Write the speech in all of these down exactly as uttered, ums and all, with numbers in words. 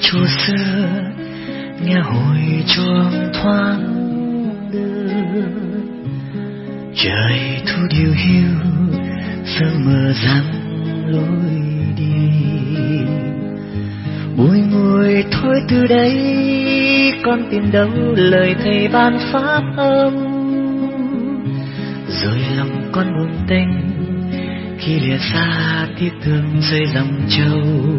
chùa xưa nghe hồi chuông thoáng đưa, trời thu điều hiu sương mờ giăng lối đi. Bùi ngùi thôi từ đây con tìm đâu lời thầy ban pháp âm, rồi lòng con buồn tênh khi lìa xa tiếc thương rơi dòng châu.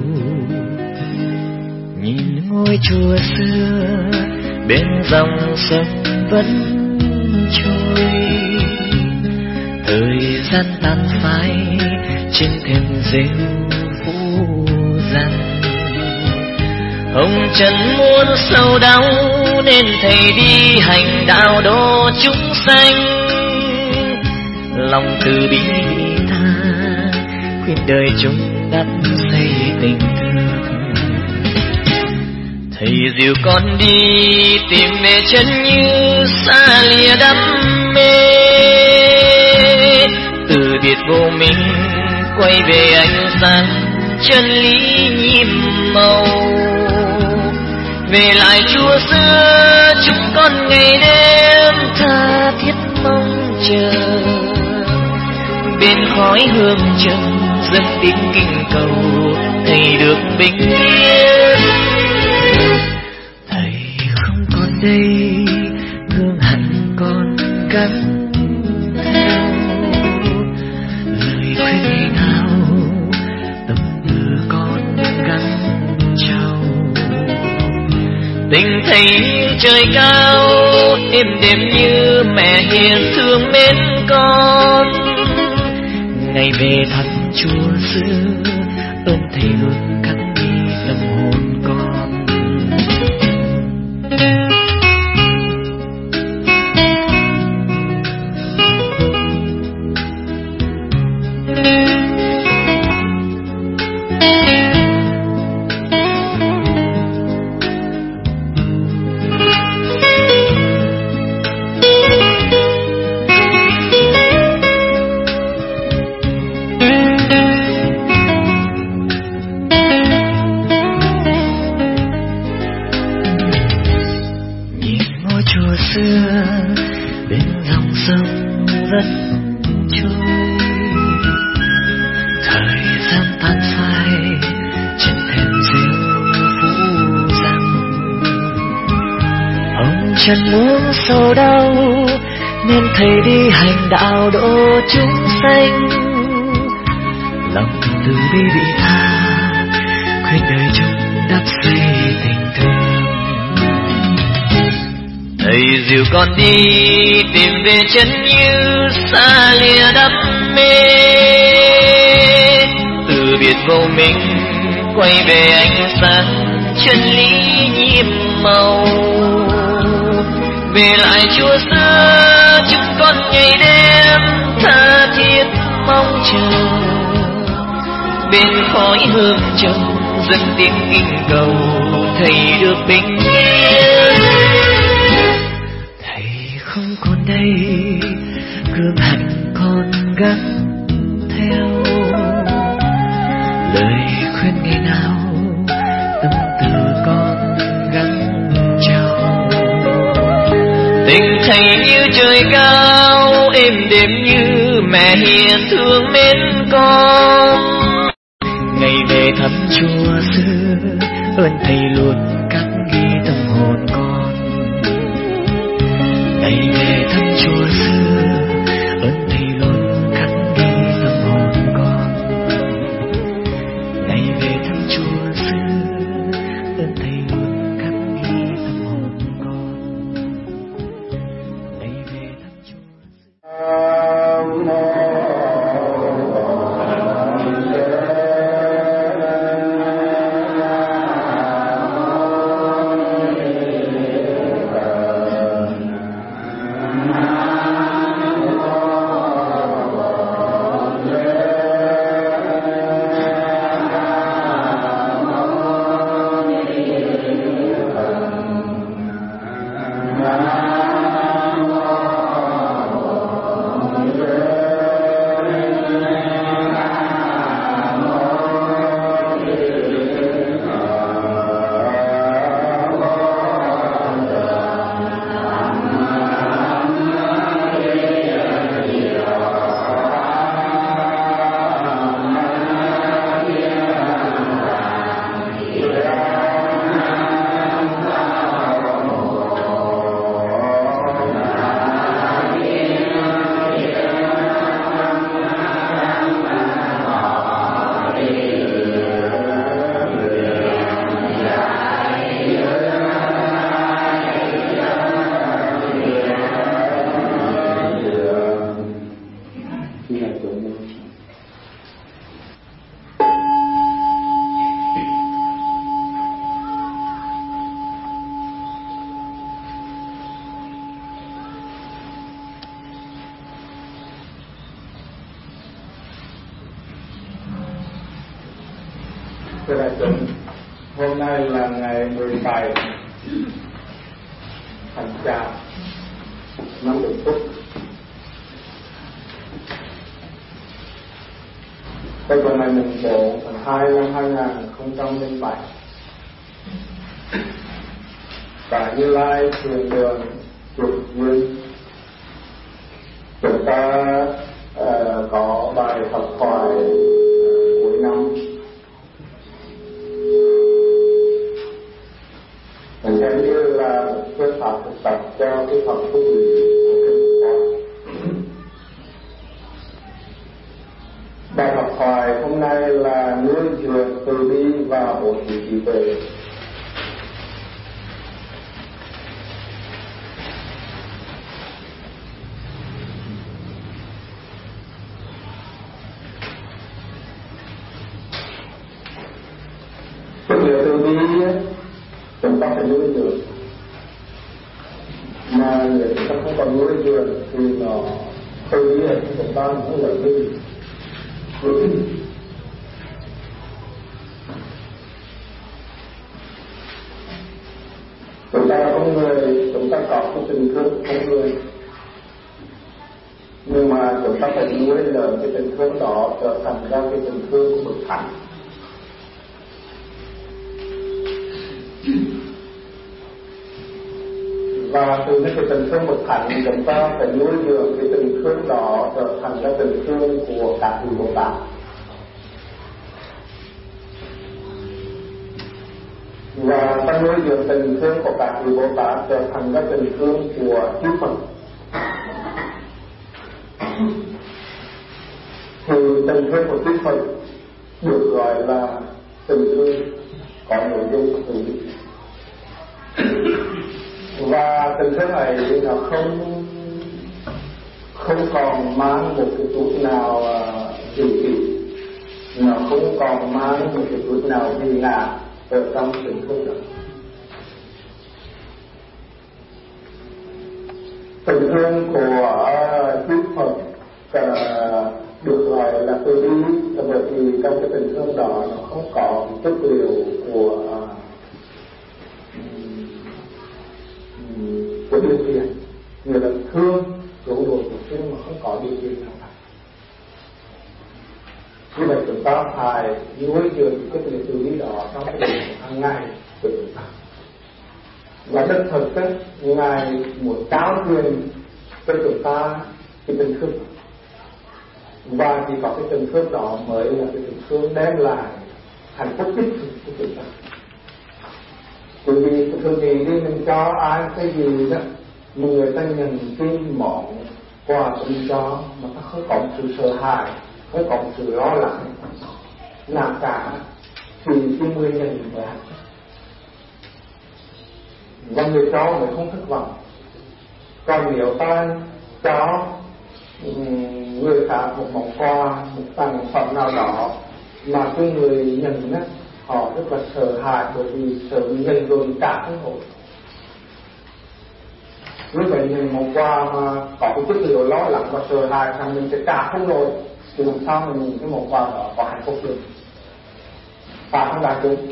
Nhìn ngôi chùa xưa bên dòng sông vẫn trôi, thời gian tàn phai trên thềm rêu phủ răng. Hồng trần muôn sầu đau nên thầy đi hành đạo độ chúng sanh, lòng từ bi tha khuyên đời chúng đắp xây tình thương. Thầy dìu con đi tìm về chân như xa lìa đam mê, từ biệt vô minh quay về ánh sáng chân lý nhiệm màu. Về lại chùa xưa chúng con ngày đêm tha thiết mong chờ, bên khói hương trần dâng tiếng kinh cầu thầy được bình yên. Thầy không còn đây gương hẳn còn gắn theo, lời khuyên ngày nào tâm tư con gắn trao. Tình thầy như trời cao êm đềm như mẹ hiền thương mến con, ngày về thăm chùa xưa ơn thầy luôn khắc ghi tâm hồn con. Chẳng muốn sầu đau nên thầy đi hành đạo độ chúng sanh, lòng từ bi vị tha khuyên đời chúng đắp xây tình thương. Thầy dìu con đi tìm về chân như xa lìa đam mê, từ biệt vô minh quay về ánh sáng chân lý nhiệm màu. Về lại chùa xưa chúng con ngày đêm tha thiết mong chờ, bên khói hương trầm dâng tiếng kinh cầu thầy được bình yên. Thầy không còn đây gương hạnh con gắn theo, lời khuyên ngày nào tâm từ con gắn trao. Tình thầy như trời cao êm đềm như mẹ hiền thương mến con, ngày về thăm chùa xưa ơn thầy luôn khắc ghi tâm hồn con. Ngày về thăm chùa xưa ơn thầy luôn khắc ghi tâm hồn con. Ngày về thăm chùa xưa ơn thầy luôn khắc ghi tâm hồn con. Ngày về thăm chùa xưa. Thưa đại chúng, hôm nay là ngày mười bảy tháng Chạp năm Bính Tuất. Đây là ngày mùng bốn tháng hai năm hai nghìn không trăm lẻ bảy. Tại Như Lai Thiền Đường Trục Duyên, chúng ta uh, có bài học thoại uh, cuối năm. Mình xem như là phương pháp thực tập cho cái học thú vị của kinh Phật. Bài học thoại hôm nay là nuôi dưỡng từ bi và bố thí trí tuệ. Cái điều từ bi chúng ta phải nuôi dưỡng, mà nếu chúng ta không còn nuôi dưỡng thì nó từ bi thì chúng ta không lợi gì. Chúng ta không người, chúng ta có cái tình thương không người, nhưng mà chúng ta phải nuôi lớn cái tình thương đó trở thành ra cái tình thương của bậc thánh. Và từ cái tình thương bậc thánh chúng ta phải nuôi dưỡng cái tình thương đó trở thành ra tình thương của các vị Bồ Tát. Và ta nuôi dưỡng tình thương của các vị Bồ Tát trở thành ra tình thương của chư Phật. Thì tình thương của chư Phật được gọi là tình thương có nội dung từ bi. Và tình thương ấy nó không không còn mang một cái chút nào dị kỷ, nó không còn mang một cái chút nào gì ngã ở trong tình thương đó. Tình thương của chư Phật uh, được gọi là từ bi là bởi vì trong cái tình thương đó nó không có chất liệu của uh, của điều kiện. Người là thương cứu độ của sinh mà không có điều kiện nào cả. Như vậy chúng ta phải nuôi dưỡng cái điều từ bi đó trong cái đời hàng ngày của chúng ta. Và rất thật chất Ngài muốn trao truyền cho chúng ta cái tình thương, và chỉ có cái tình thương đó mới là cái tình thương đem lại hạnh phúc tích cực của chúng ta. Bởi vì thường thì đi mình cho ai cái gì đó mà người ta nhận cái món quà của mình cho mà ta không có sự sợ hãi, không có sự lo lắng nào cả, thì cái người nhận về hạnh phúc. Và người cho mới không thất vọng. Còn nếu ta cho người khác một món quà, một tặng phẩm nào đó mà cái người nhận á, họ rất là sợ hãi, bởi vì sợ nhận rồi trả không nổi. Như vậy nhìn một quà mà có cái chất liệu lo lắng và sợ hãi rằng mình sẽ trả không nổi, thì làm sao mình nhìn cái một quà đó có hạnh phúc được? Phải không đại chúng?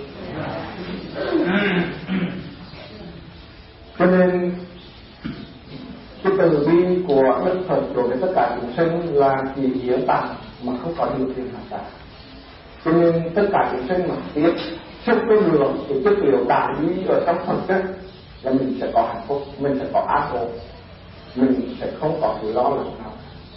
Cho nên cái từ bi của Đức Phật đối với tất cả chúng sinh là chỉ hiến tặng mà không có điều kiện nào cả. Cho nên tất cả chúng sinh mà tiếp xúc với lượng thì chất liệu đại bi ở trong Phật chất là mình sẽ có hạnh phúc, mình sẽ có an ổn, mình sẽ không có sự lo lắng nào.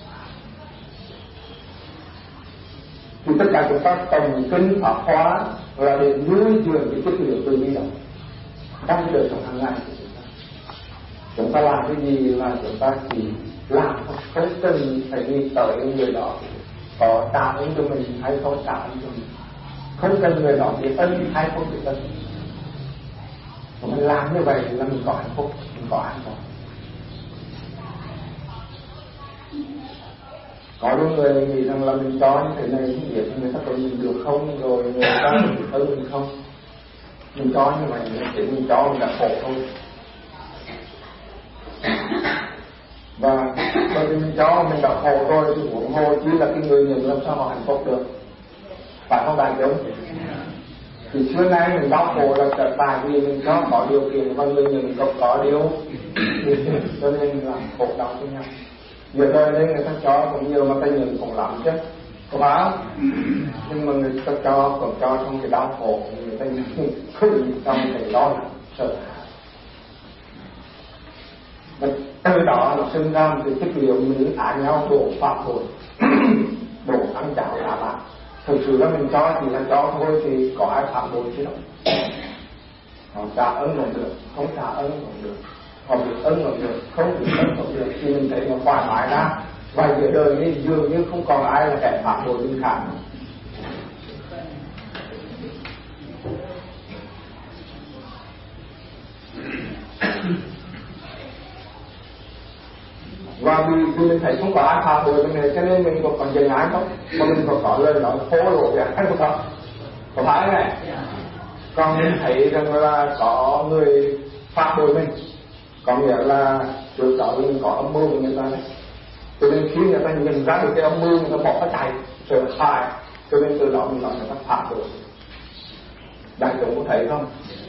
Thì tất cả chúng ta tầm kinh pháp hóa là để nuôi dưỡng cái chất liệu từ bi đó trong đời sống hàng ngày của chúng ta. Chúng ta làm cái gì là chúng ta chỉ làm thôi, không cần phải nghĩ tới người đó có trả ơn cho mình hay không trả ơn cho mình, không cần người đó biết ơn hay không biết ơn. Mình làm như vậy là mình có hạnh phúc, mình có an toàn. Có những người nghĩ rằng là mình cho như thế này không biết người ta có nhìn được không, rồi người ta có biết ơn mình không. Mình cho như vậy để mình cho mình đã khổ thôi. Và bởi vì mình cho mình đã khổ rồi thì huống hồ chỉ là cái người nhận làm sao họ hạnh phúc được. Phải không đại chúng? Thì xưa nay mình đau khổ là tại vì mình có có điều kiện và người mình không có điều cho nên là khổ đau với nhau. Giờ đây nên người ta cho cũng nhiều mà ta nhận cũng lắm chứ, có phải không? Nhưng mà người ta cho còn cho trong cái đau khổ, người ta nhận không trong cái lo lắng sợ hãi. Và từ đó nó sinh ra một cái chất liệu mình ái nhau đổ phạm tội, đổ ăn chảo là bạn. Thực sự là mình cho thì là cho thôi, thì có ai phạm tội chứ đâu. Họ trả ơn còn được, không trả ơn còn được. Họ biết ơn còn được, không biết ơn còn được. Thì mình thấy nó thoải mái ra. Và giữa đời như dường như không còn ai là kẻ phạm tội mình khác. Và vì, vì mình thấy không có ai phạm tội mình này, cho nên mình còn dừng ai không? Mà mình còn có lời nói phố lộ về ai không không? Có phải này? Còn mình thấy rằng là có người phạm tội mình, có nghĩa là trước đó mình có âm mưu của người ta đấy. Cho nên khi người ta nhìn ra được cái âm mưu, người ta bỏ nó chạy, sợ hãi. Cho nên từ đó mình nói người ta phạm tội. Đại chúng có thấy không?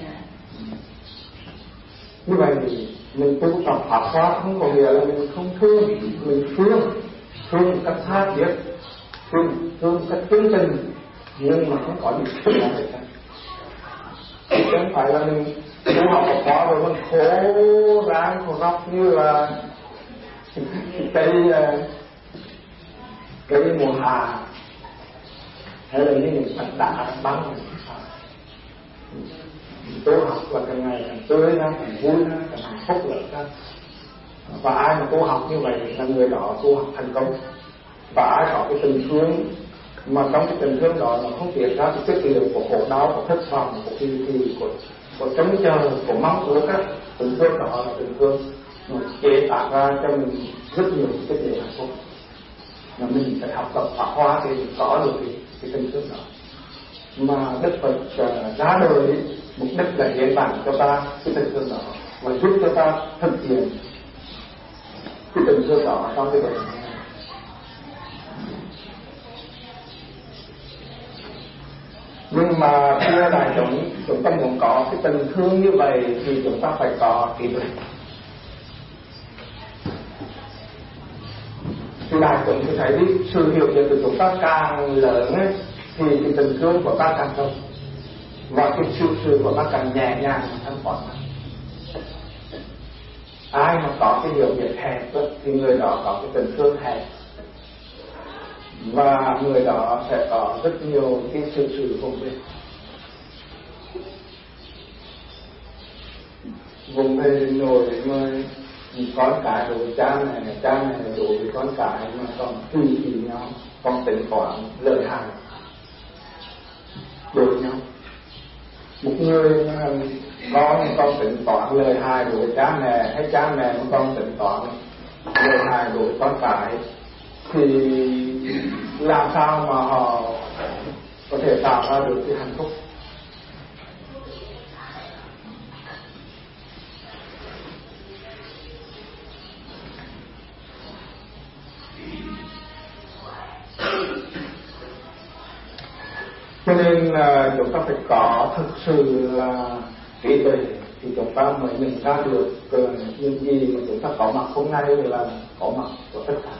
Như vậy thì mình tu tập pháp hóa không có nghĩa là mình không thương, mình thương, thương cách tha thiết, thương, thương cách chân tình, nhưng mà không có gì thích là vậy cả. Không phải là mình tu học pháp hóa rồi mình khổ ráng khổ róc như là cái cái mùa hạ, hay là như những mặt đá băng. Tu học là càng ngày càng tươi ra, càng vui ra, càng hạnh phúc lợi ra. Và ai mà tu học như vậy là người đó tu học thành công. Và ai có cái tình thương mà trong cái tình thương đó nó không tiết ra cái chất liệu của khổ đau, của thất vọng, của kỳ thị, của, của trông chờ, của mong ước á. Tình thương đó là tình thương nó chế tạo ra cho mình rất nhiều chất liệu hạnh phúc. Mà mình phải học tập pháp hóa thì mình có được cái, cái tình thương đó. Mà Đức Phật uh, ra đời mục đích là hiện bản cho ta cái tình thương đó và giúp cho ta thực hiện cái tình thương đó trong cái đời này. Nhưng mà thưa đại chúng, chúng ta muốn có cái tình thương như vậy thì chúng ta phải có kỷ luật. Thì đại chúng thì thấy đi, sự hiểu biết của chúng ta càng lớn ấy, thì cái tình thương của ta càng sâu và cái sự sự của ta càng nhẹ nhàng và thanh thoát. Ai mà có cái hiểu biết hẹp thì người đó có cái tình thương hẹp, và người đó sẽ có rất nhiều cái sự sự vùng về vùng về nổi mà con cái đối cha này, cha này đối với con cái mà còn tùy ý nhau, còn tính toán lợi hại đối nhau. Một người con con tính toán lời hại đối với cha mẹ, hay cha mẹ mà con tính toán lời hại đối với con cái, thì làm sao mà họ có thể tạo ra được cái hạnh phúc? Cho nên là chúng ta phải có thực sự là trí tuệ thì chúng ta mới nhận ra được những gì mà chúng ta có mặt hôm nay là có mặt của tất cả.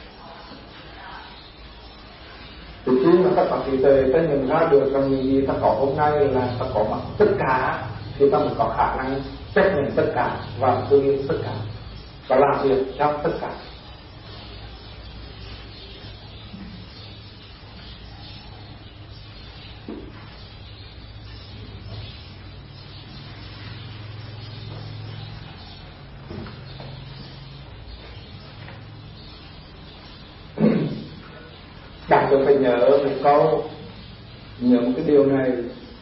Thì khi mà ta có trí tuệ, ta nhận ra được rằng những gì ta có hôm nay là ta có mặt tất cả, thì ta mới có khả năng chấp nhận tất cả và thực hiện tất cả và làm việc trong tất cả. Bạn cần phải nhớ một câu, nhớ một cái điều này,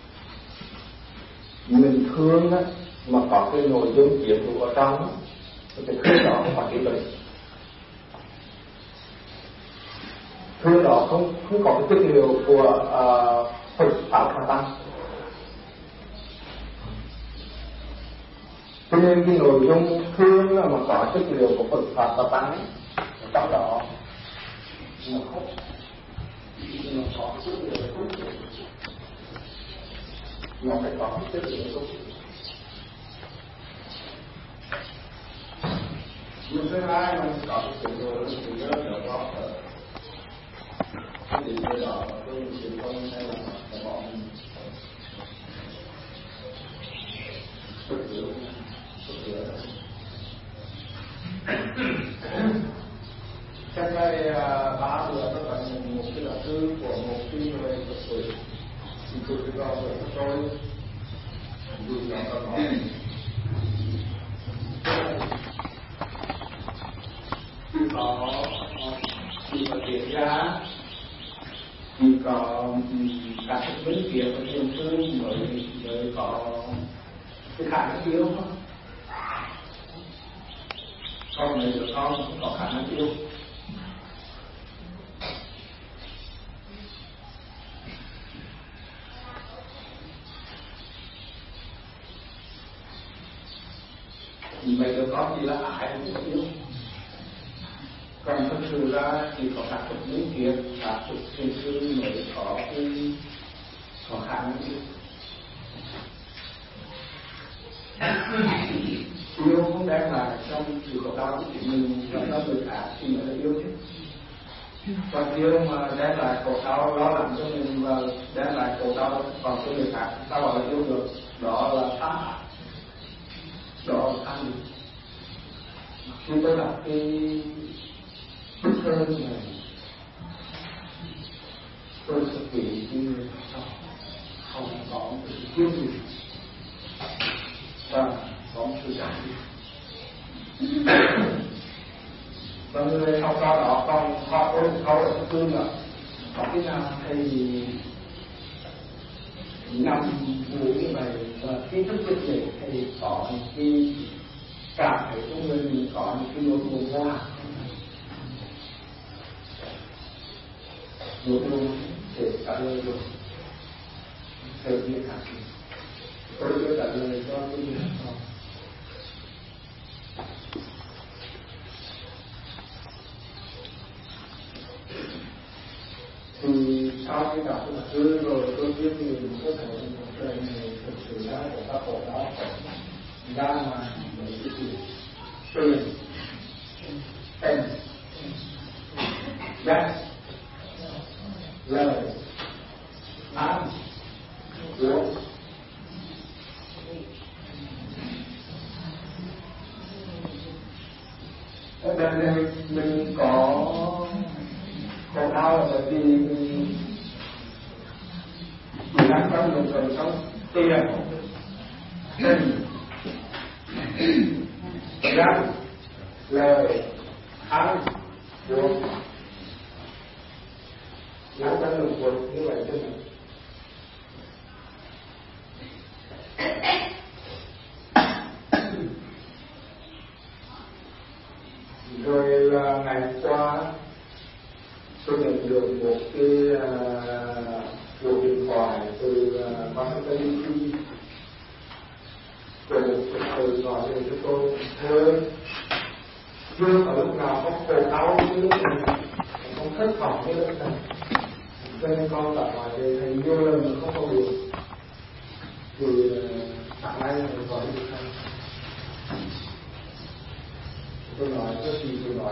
mình thương á, mà có cái nội dung chiến thủ ở trong thì cái thương đó không phải cái bệnh. Thương đó không không có cái chất liệu của Phật Pháp Hòa Tăng. Cho nên cái nội dung thương mà có chất liệu của Phật Pháp Hòa Tăng ấy, trong đó nó không nó có chất liệu của nó phải có cái chất lượng tốt. Nhưng thứ hai mình có cái sự rồi thì nó rất có ở cái điểm đó là cái sự không hay là là bọn mình thực sự thực sự cách đây ba bữa nó phải một cái là thư của một cái người thực sự thì tôi cái đó về tôi vui lòng có nói khi có khi có tiền ra khi có các cái vấn kiện của thiên thư mới mới có cái khả năng yêu không con này được con cũng có khả năng yêu. Vậy được con chỉ là ái không yêu. Còn thực sự ra thì có các thực lý kiện, các thực thiên sư mới có cái có khả năng yêu. Yêu không đem lại trong sự khổ đau của chính mình cho nó người khác thì mới là yêu chứ. Còn yêu mà đem lại khổ đau lo lắng cho mình và đem lại khổ đau còn cho người khác, sao gọi là yêu được? Đó là tham ái, đó là tham dục. Khi tôi đọc cái bức thơ này, tôi sẽ nghĩ như không có một sự kiêu gì và có một sự giải thích. Và người học sau đó còn họ ôi câu ở tương là có cái nào thầy nằm ngủ như vậy và khi thức giấc dậy thầy có những cái cảm thấy của mình có những cái nỗi buồn hoa nỗi buồn để trả lời được thầy biết hẳn tôi sẽ trả lời cho tôi biết không. Thì sau khi đọc cái thư rồi tôi biết thì mình có thể một cái này thực sự ra của các khổ đó ra ngoài mấy cái gì tiền tên giác lời ám của ở đây này mình có khổ đau là bởi vì mình đang trong một phần trong tiền tình gắn lời ăn uống nó đang lục quật như vậy cho mình. Rồi là ngày qua tôi nhận được một cái uh, cuộc điện thoại từ uh, ban tây thi rồi một từ gọi về cho tôi hơi chưa ở lúc nào có khổ đau như lúc này không thất vọng như lúc này cho nên con đã hỏi về thầy nhiều lần mà không có được thì sáng nay thầy gọi được thầy tôi nói cái gì tôi nói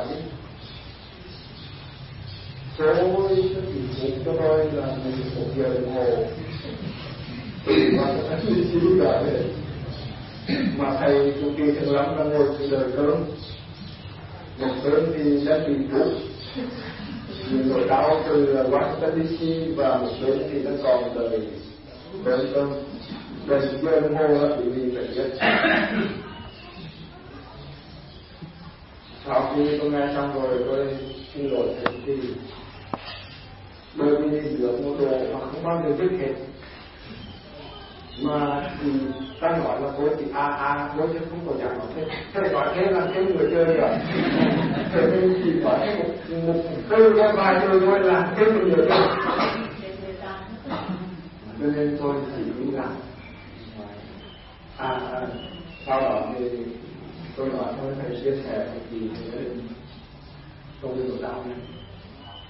tôi cái tình huống cho tôi là mình một giờ đồng hồ và tôi suy suy cả đấy mà thầy chủ kỳ thường lắm đang ngồi từ đời cơm một cơm thì đã bị rút những nỗi đau từ Washington đê xê và một cơm thì đang còn đời đời cơm đời giờ đồng hồ là bị vì bệnh nhân. Sau khi tôi nghe xong rồi tôi xin lỗi thầy thì bởi vì được một đồ mà không bao giờ biết hết mà thì ta nói là bố thì a a bố chứ không có dạng nói thế thầy nói thế là cái người chơi rồi thầy mình chỉ nói một một tư cái vài từ thôi là cái người chơi cho nên tôi chỉ nghĩ rằng à, à sau đó thì tôi nói thôi thầy chia sẻ thì thầy không được đau nữa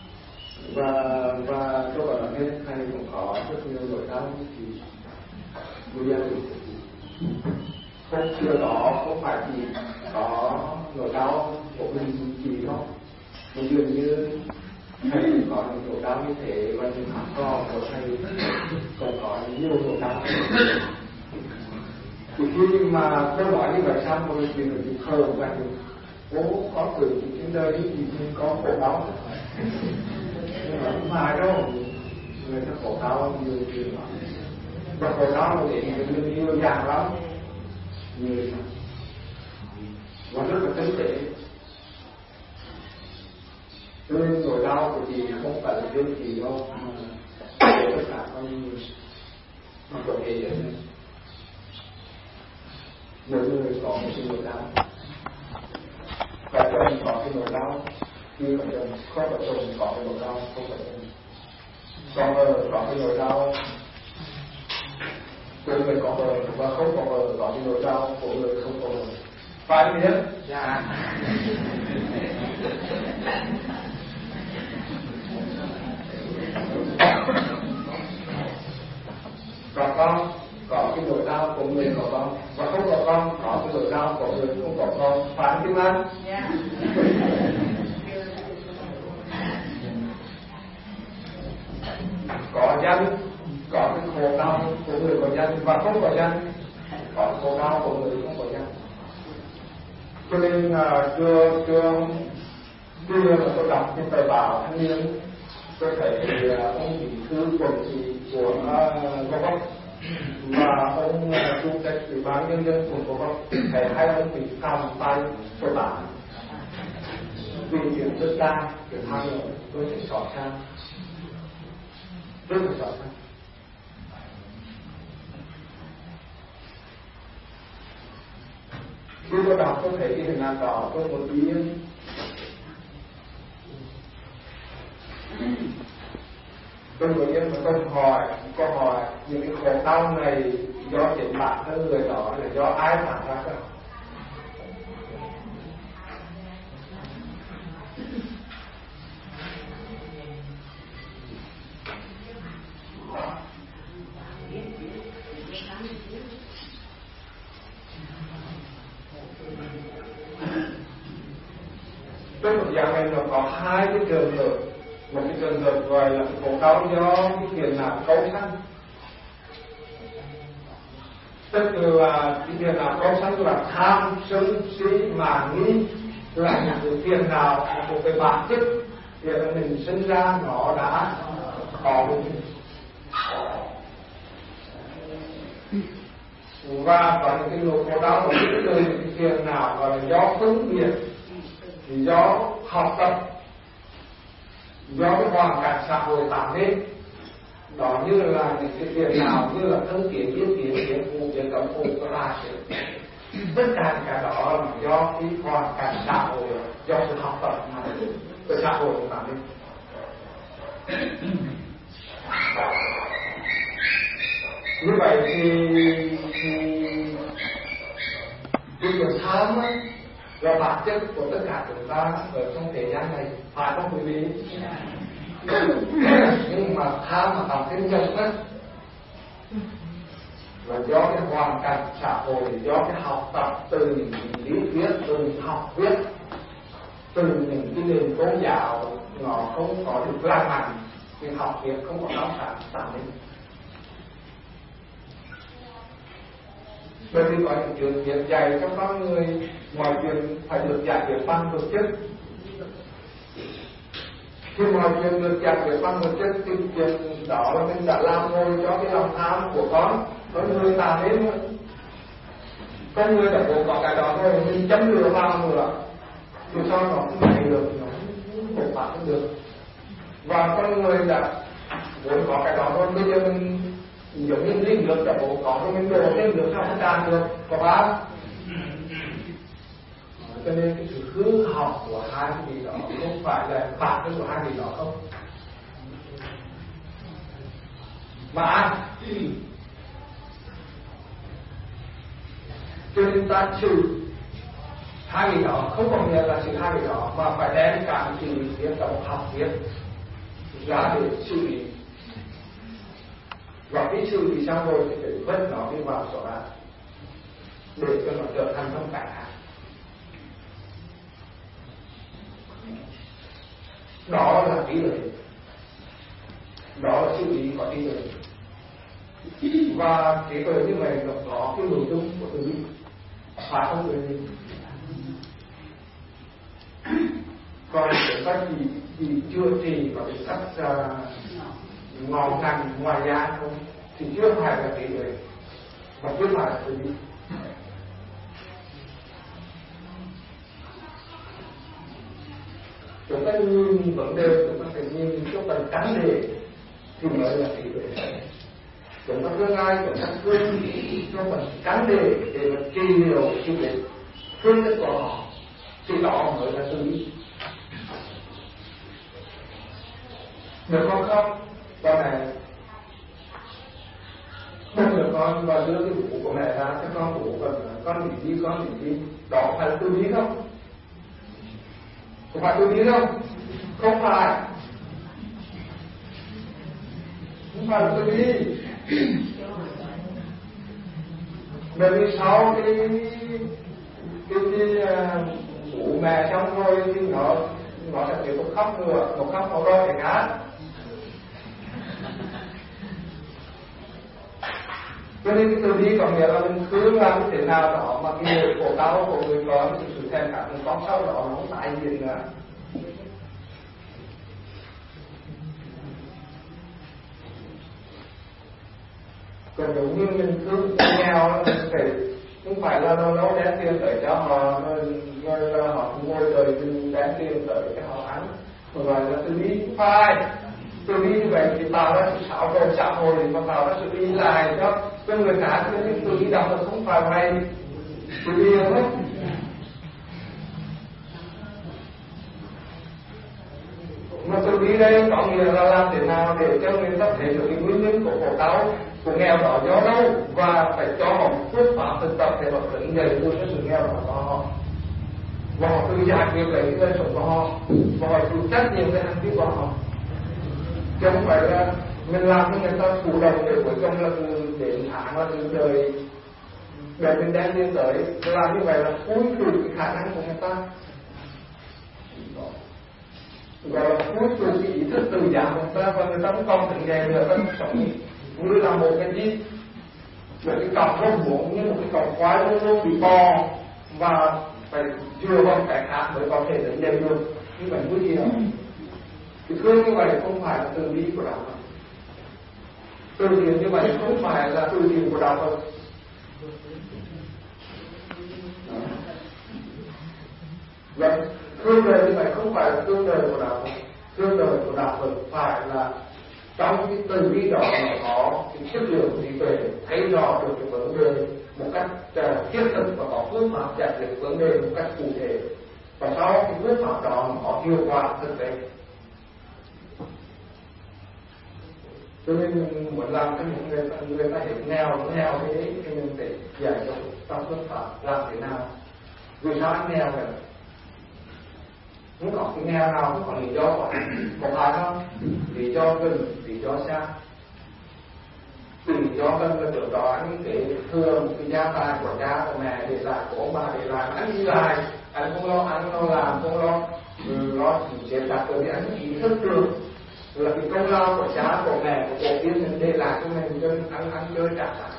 và và tôi bảo là thế thầy cũng có rất nhiều nỗi đau thì của gia đình. Không chưa đó không phải chỉ có nỗi đau của mình chỉ không, mình dường như thầy có những nỗi đau như thế và những hạt co của thầy còn có nhiều nỗi đau. Thì khi mà tôi nói như vậy xong rồi thì mình bị khờ và thì bố có từ trên đời thì mình có khổ đau, nhưng mà không phải đâu, người ta khổ đau nhiều chuyện lắm, và khổ đau thì mình nhiều dạng lắm, nhiều và rất là tinh tế. Cho nên nỗi đau của chị không phải là riêng chị đâu, mà tất cả con người mà có thể đến mỗi người có một cái nỗi đau. Cả chồng có cái nỗi đau, như cả chồng không phải chồng có cái nỗi đau, không phải chồng con vợ có cái nỗi đau, của người có vợ và không có vợ có cái nỗi đau của người không có vợ. Phải biết? Dạ. Có con có cái nỗi đau của người có con, và không có con có cái nỗi đau của người không có con. Phải không anh? Dạ. Có danh có cái khổ đau của người có danh và không có danh, có khổ đau của người không có danh. Cho nên là chưa chưa chưa mà tôi đọc trên tờ báo Thanh Niên, tôi thấy ông bí thư quận ủy của Gò Vấp và ông chủ tịch ủy ban nhân dân quận Gò Vấp thấy hai ông bị cầm tay tôi bảo vì chuyện đất đai chuyện tham nhũng, tôi sẽ xót xa, rất là xót xa. Khi tôi đọc tôi thấy cái hình ảnh đó tôi một ý tôi ngồi yên mà tôi hỏi câu hỏi những cái khổ đau này do chính bản thân người đó là do ai tạo ra không? Trong một dạng này nó có hai cái trường hợp. Một cái trường hợp gọi là khổ đau do cái phiền não cấu sanh, tức là cái phiền não cấu sanh là tham sân si mạn nghi, là những cái phiền não một cái bản chất thì là mình sinh ra nó đã có một và có những cái nỗi khổ đau của những cái phiền não gọi là do phân biệt, do học tập, do cái hoàn cảnh xã hội tạo nên. Đó như là những cái việc nào như là thân kiến, biết kiến, kiến phụ, kiến cấm phụ, có là tất cả cái đó là do cái hoàn cảnh xã hội, do sự học tập mà cái xã hội tạo nên. Như vậy thì cái việc tham á là bản chất của tất cả chúng ta ở trong thế gian này, phải không quý vị? Nhưng mà tham mà tạo thêm dần á là do cái hoàn cảnh xã hội, do cái học tập từ những lý thuyết, từ những học thuyết, từ những cái nền tôn giáo nó không có được lành mạnh, thì học thuyết không có giáo sản tạo nên. Bởi vì có những chuyện việc dạy cho con người, mọi chuyện phải được giải quyết bằng vật chất. Khi mọi chuyện được giải quyết bằng vật chất thì chuyện đó là mình đã làm rồi cho cái lòng tham của con con người tạo nên. Con người đã buộc có cái đó rồi, mình chấm lừa vào nữa thì sao nó không chạy được, nó không bộc phát được. Và con người đã muốn có cái đó rồi, bây giờ mình giống như linh lực đã bộ có thì mình đổ lên được sao không tràn được, có phải? Cho nên cái sự hư học của hai cái gì đó không phải là phạt cái của hai gì đó không, mà cho nên ta trừ hai gì đó không có nghĩa là trừ hai gì đó, mà phải đem cả sự viết và học viết ra để xử lý. và cái sự thì sao rồi thì phải vứt nó đi vào sổ đá để cho nó trở thành trong cả. Đó là trí tuệ, đó là sự ý có trí tuệ. Và trí tuệ như vậy nó có cái nội dung của từ bi, phải không người gì? Còn chúng ta chỉ chỉ chưa trì vào cái cách uh, ngọn ngành ngoài da thôi, thì chưa phải là trí tuệ, mà chưa phải là từ bi. Chúng ta nhìn vấn đề, chúng ta phải nhìn cho phần cắn đề thì mới là trí tuệ. Chúng ta thương ai, chúng ta thương cho phần cắn đề để mà trị liệu trí tuệ, thương cái của họ, thì đó mới là từ bi. Được không không? Con này một người con và đưa cái bụng của mẹ ra, cái con của bụng cần con bị đi, con bị đi, đó phải là từ bi không? Có phải từ bi không? Không phải, không phải là từ bi. Bởi vì sau cái cái cái bụng mẹ xong rồi thì nó nó sẽ tiếp tục khóc nữa, một khóc nó rồi thì ngán. Cho nên cái từ bi có nghĩa là mình cứ làm thế nào đó mà cái người khổ đau của người con, cái sự thèm khát người con sau đó nó không tái hiện nữa. Còn giống như mình cứ nghèo, mình phải không phải là lâu lâu đem tiền tới cho họ, rồi là họ ngồi rồi mình đem tiền tới cho họ ăn, mà gọi là từ bi không phải. Từ bi như vậy thì tạo ra sự xáo trộn xã hội và tạo ra sự đi lại cho cho người khác, cho nên từ bi đó là không phải vậy. Từ bi không? Mà từ bi đây có nghĩa là làm thế nào để cho người ta thấy được cái nguyên nhân của khổ đau, của nghèo đó do đâu, và phải cho họ phương pháp thực tập để họ tỉnh dậy từ cái sự nghèo đó của họ, và họ tự giải quyết lấy cái đời sống của họ, và họ chịu trách nhiệm về hành vi của họ. Chứ không phải là mình làm cho người ta phụ đồng để cuối cùng là đến tháng là từ đời để mình đem lên tới, làm như vậy là phối trừ cái khả năng của người ta, gọi là phối trừ cái ý thức tự giác của người ta, và người ta cũng không tỉnh dậy nữa, ta sống như là một cái gì, một cái cọc rốt muỗng, như một cái cọc khoái luôn luôn bị bò, và phải dựa vào cái khác mới có thể tỉnh dậy được. Như vậy như gì đó, cái thương như vậy không phải là từ bi của đạo Phật. Từ thiện như vậy không phải là từ thiện của đạo Phật. Vậy thương đời như vậy không phải là thương đời của đạo Phật. Thương đời của đạo Phật phải là trong cái từ bi đó nó có cái chất lượng trí tuệ, thấy rõ được cái vấn đề một cách thiết thực và có phương pháp giải quyết vấn đề một cách cụ thể. Và sau cái phương pháp đó nó có hiệu quả thực tế. Cho nên mình muốn làm cho những người ta, người ta hiểu nghèo, nghèo thế thì mình phải giải cho trong phương pháp làm thế nào. Vì sao anh nghèo vậy? Không có cái nghèo nào không có lý do của anh, có phải không? Lý do gần, lý do xa. Lý do gần là trước đó anh cái thường cái gia tài của cha của mẹ để lại, của ông bà để lại, anh đi lại, anh không lo ăn, không lo làm, không lo lo chế tác rồi thì anh ý thức được là cái công lao của cha, của mẹ, của tổ tiên mình để lại cho mình, cho ăn ăn chơi trả lại.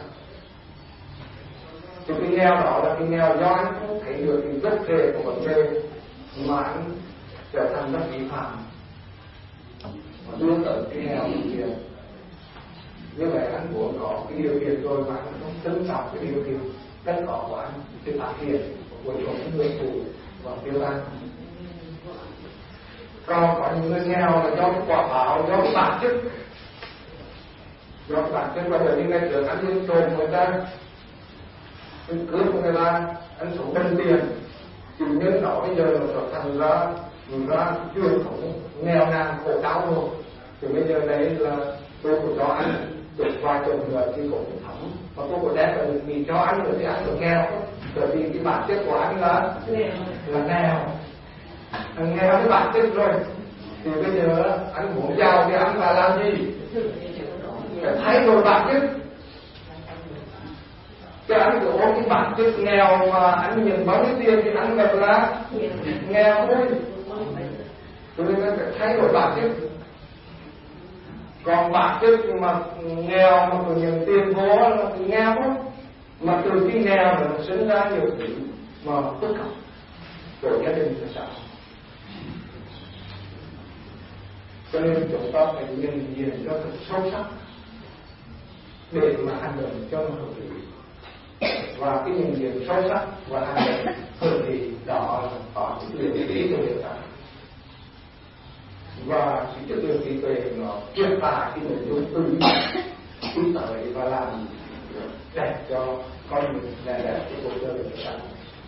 Thì cái nghèo đó là cái nghèo do anh không thấy được cái gốc rễ của vấn đề mà anh trở thành rất vi phạm, mà đưa tới cái nghèo kia. Như vậy anh muốn có cái điều kiện rồi mà anh không trân trọng cái điều kiện tất có của anh, cái phát hiện của những người phụ và tiêu tan. Còn có những người nghèo là do cái quả báo, do cái bản chất, do cái bản chất. Và bởi vì ngày trước anh đi trộm người ta, anh cướp của người ta, anh sống bên tiền, chủ nhân đó bây giờ là trở thành ra ra truyền thống nghèo nàn khổ đau rồi. Thì bây giờ đấy là tôi của cho anh được vài chục người thì cũng thấm, mà tôi của đem là vì cho anh nữa thì anh được nghèo, bởi vì cái bản chất của anh là là nghèo. Anh nghe cái bản chất rồi thì bây giờ anh muốn giàu thì anh phải làm gì? Phải thay thay đổi bản chất. Chứ anh cứ ôm cái bản chất nghèo mà anh nhận bao nhiêu tiền thì anh gặp là nghèo thôi. Cho nên anh phải thay đổi bản chất. Còn bản chất mà nghèo mà còn nhận tiền vô là cứ nghèo thôi. Mà từ khi nghèo nó sinh ra nhiều thứ mà bất cập của gia đình và xã hội. Cho nên chúng ta phải nhận diện cho thật sâu sắc để mà hành động cho nó hợp lý. Và cái nhận diện sâu sắc và hành động hợp lý đó là có chất lượng trí tuệ hiện tại. Và cái chất lượng trí tuệ nó truyền tải cái nội dung từ đi tới và làm đẹp cho con mình đẹp đẹp của cuộc đời của xã hội.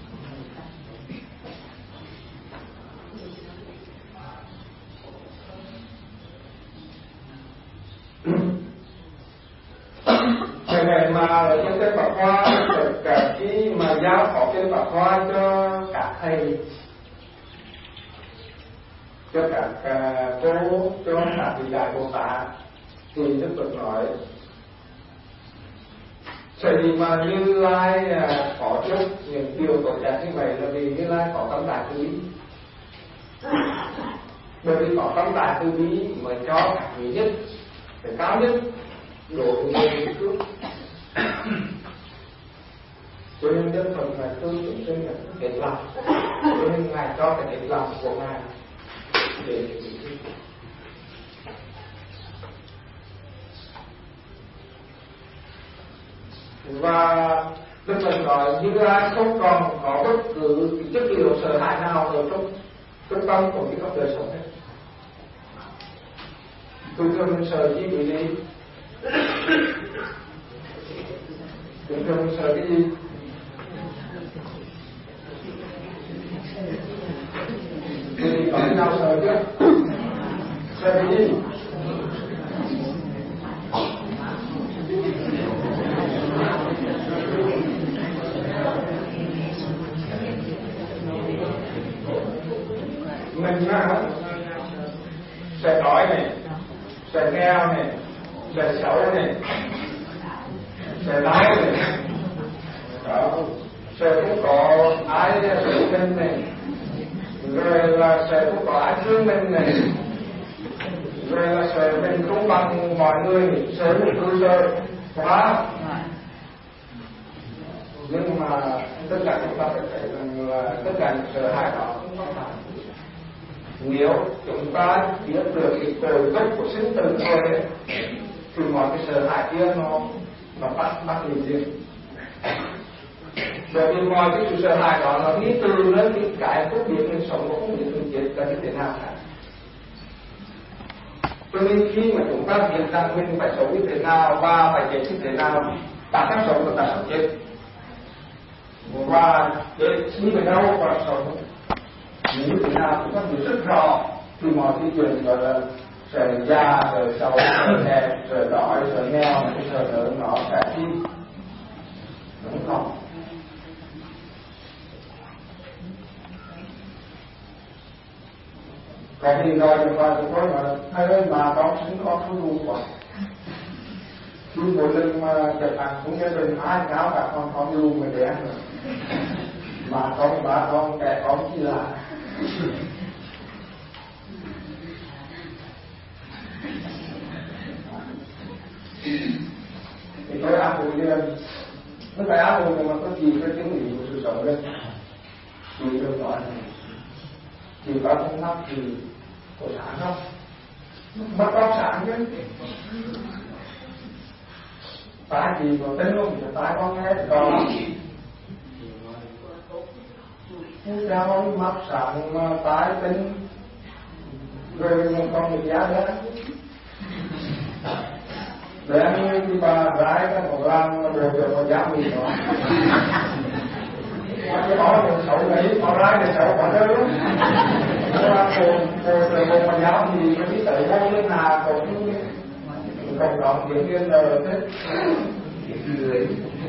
Ngày này mà ở trong cái Pháp Hoa, cả khi mà giáo phó cái Pháp Hoa cho cả thầy, cho cả cô, cho cả vị đại Bồ Tát, thì Đức Phật nói sở dĩ mà Như Lai có trước những điều tốt đẹp như vậy là vì Như Lai có tâm đại từ bi. Bởi vì có tâm đại từ bi mới cho cả vị nhất, cái cao nhất độ người trước. Cho nên Đức Phật Ngài thương chúng sinh là hết lòng. Cho nên Ngài cho cái hết lòng của Ngài để và Đức Phật nói Như Lai không còn có bất cứ cái chất liệu sợ hãi nào ở trong trong tâm của cái đời sống hết. Thường thường mình sợ gì vì gì? Thường thường mình sợ cái gì? Vì có cái nào sợ chứ? Sợ cái gì? Mình á, sẽ đói này, sẽ nghèo này, sẽ xấu này, sẽ lái này, đó, sẽ không có ai thương mình này, rồi là sẽ không có ai thương mình này, rồi là sẽ mình không bằng mọi người, sẽ mình cứ sợ quá. Nhưng mà tất cả chúng ta phải thấy rằng là tất cả những sợ hãi đó không có phải. Nếu chúng ta biết được cái tội gốc của sinh tử rồi thì mọi cái sợ hãi kia nó nó bắt bắt liền riêng. Bởi vì mọi cái sự sợ hãi đó nó đi từ lên cái cái không biết mình sống và không biết mình chết là như thế nào cả. Cho nên khi mà chúng ta biết rằng mình phải sống như thế nào và phải chết như thế nào, ta đang sống và ta sống chết. Và để đi về đâu và sống như thế nào chúng ta biết rất rõ thì mọi cái chuyện gọi là sợ già, sợ xấu, sợ đẹp, sợ đói, sợ nghèo, cái sợ đỡ nó sẽ đi, đúng không? Có khi rồi nhưng mà chúng tôi nói thầy ơi mà con sinh con không đủ quá. Khi một lần mà Nhật Bản cũng gia đình ai cáo cả con con lưu người đẻ rồi. Mà con bà con kẻ con chi là thì tôi áp dụng lên nó phải áp dụng mà có gì cái chứng lý của sự sống lên thì được nói thì có không nắp thì có sáng không mất có sáng chứ tai thì có tính luôn thì tai con nghe còn lắm ra con mắt sáng mà tai tính rồi một con người giá đó để anh đi bà gái cái một lần đồ được một giá mì đó cái đó là xấu đấy con gái thì xấu quả đó nó là cô cô từ một mà giá thì nó biết tới vô lên hà cũng cộng đồng diễn viên là thế rồi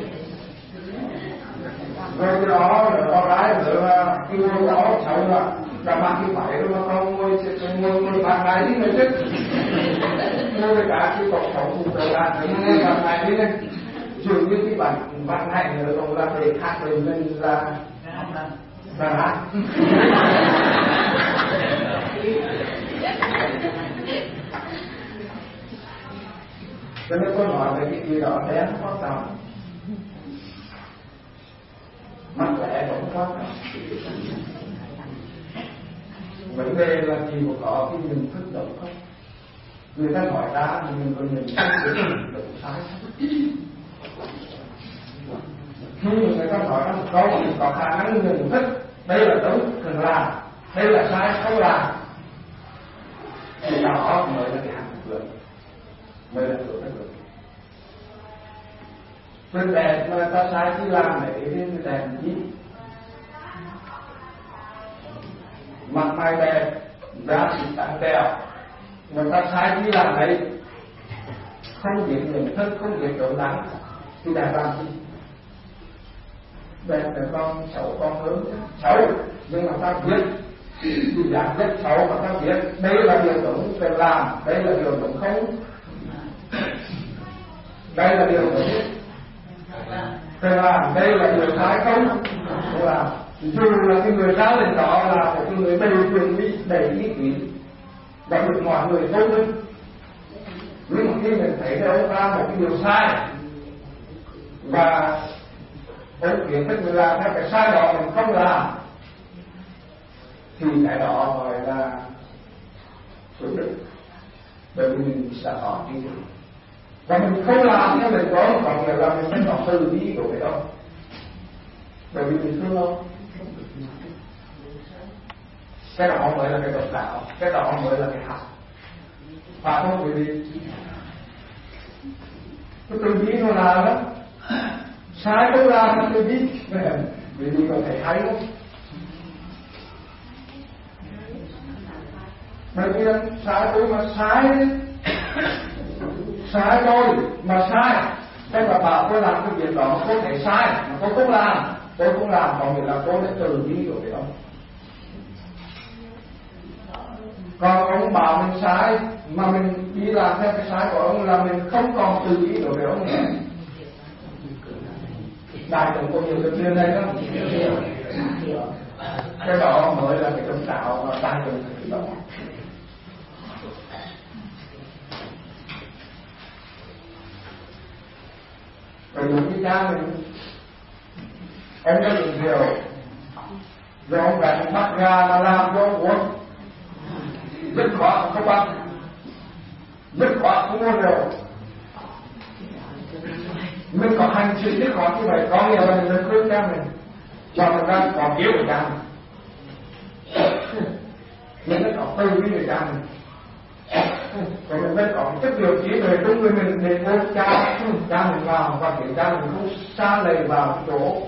cái đó là con gái nữa cái ngôi đó xấu là cả mặt cái phải nó không ngôi ngôi ngôi bạn gái đi nữa chứ ngôi cả cái tổng thống của Đà Nẵng nghe bạn này đi này, dường như cái bản văn hành ở trong là để khác lên lên là là hát. Cho nên tôi nói về cái gì đó đen khó tầm, mặt lẽ cũng khó tầm. Vấn đề là chỉ có cái nhận thức đúng không? Người ta nói ra thì mình có nhận thức đúng sai. Khi người ta nói ra một câu thì có khả năng nhận thức đây là đúng, cần làm, đây là sai, không làm. Thì đó mới là cái hạnh phúc, mới là sự thất lực. Bên đèn mà ta sai khi làm để đến cái đèn gì? Mặt mày đẹp, ra thì tặng đèo, mà ta sai khi làm đấy, không biết nhận thức, không biết đúng đắn, thì đã làm gì? Đẹp là con xấu con hướng, xấu, nhưng mà ta biết, thì dạng rất xấu mà ta biết, đây là điều đúng cần làm, đây là điều đúng không? Đây là điều đúng cần làm, đây là điều sai không? Không làm. Dù là cái người ra lên đó là một người đầy quyền bí, đầy ý kiến và được mọi người tốt hơn, nhưng mà khi mình thấy đâu ra một cái điều sai và với kiến thức mình làm theo cái sai đó mình không làm thì cái đó gọi là sự đức, bởi vì mình sẽ có trí tuệ. Và mình không làm theo mình đó có nghĩa là mình sẽ có tư duy của cái đó, bởi vì mình thương không. Cái đó mới là cái độc đạo, cái đó mới là cái học. Và không bởi vì cái tư duy nó là đó, sai không làm cái tư duy, bởi vì có thể thấy không. Bởi vì sai tôi mà sai sai tôi mà sai, cái mà bảo tôi làm cái việc đó tôi thấy sai mà tôi không làm, tôi không làm có nghĩa là tôi đã tư duy của cái đó. Còn ông bảo mình sai mà mình đi làm theo cái sai của ông là mình không còn tự ý đối với ông nữa. Đại chúng có hiểu được điều này không? Cái đó mới là cái tôn giáo và đại chúng thực hiện đó. Rồi những cái cha mình, ông đã được hiểu, rồi ông đánh bắt gà mà làm cho ông uống. Dứt khoát không bắt, dứt khoát không mua rượu. Mình có hành trình dứt khoát như vậy, có nghĩa là mình được khuyên cha mình, cho mình ra có kiếm của cha mình. Mình mới có tư duy về cha mình. Rồi mình mới có chất điều chỉ về đúng người mình để vô cha, cha mình vào và để cha mình không xa lầy vào chỗ.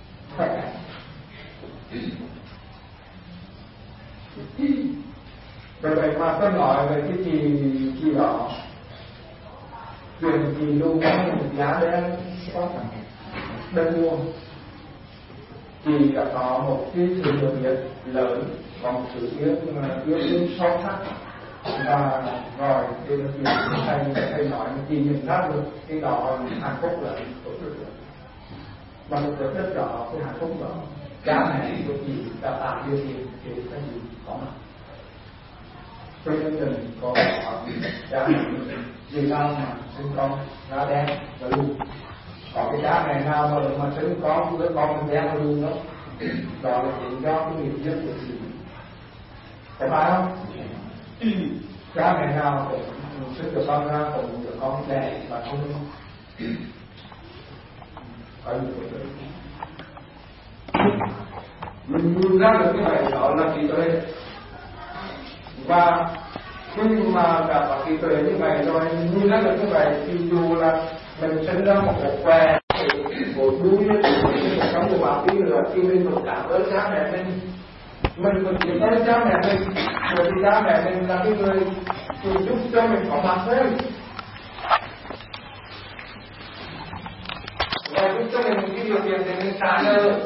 Bởi vậy mà tôi nói về cái gì gì đó, chuyện gì luôn có một giá đen có thẳng đơn mua, thì đã có một cái sự hiểu biết lớn, có một sự yêu yêu thương sâu sắc, và rồi thì được việc thầy thầy nói chỉ nhìn ra được cái đó hạnh phúc là tổ chức được, và một cái rất rõ cái hạnh phúc đó, cha mẹ điều gì đã tạo điều kiện thì cái gì có mặt. Cho nên mình có cha mẹ vì sao mà sinh con nó đen và luôn, có cái cha mẹ nào mà mà sinh con đứa con mình đen và luôn đó, đó là chuyện do cái nghiệp duyên của chị, có phải không? Cha mẹ nào cũng sinh được con ra cũng được con đẻ và không phải được cái mình nhìn ra được cái này đó là trí tuệ. Và khi mà đã có trí tuệ như vậy rồi, nhìn ra được như vậy thì dù là mình sinh ra một cuộc què, một đuôi trong một bảo đi nữa thì mình cũng cảm ơn cha mẹ mình, mình còn chỉ tới cha mẹ mình, bởi vì cha mẹ mình là cái người giúp cho mình có mặt thôi, và giúp cho mình cái điều kiện để mình trả nợ.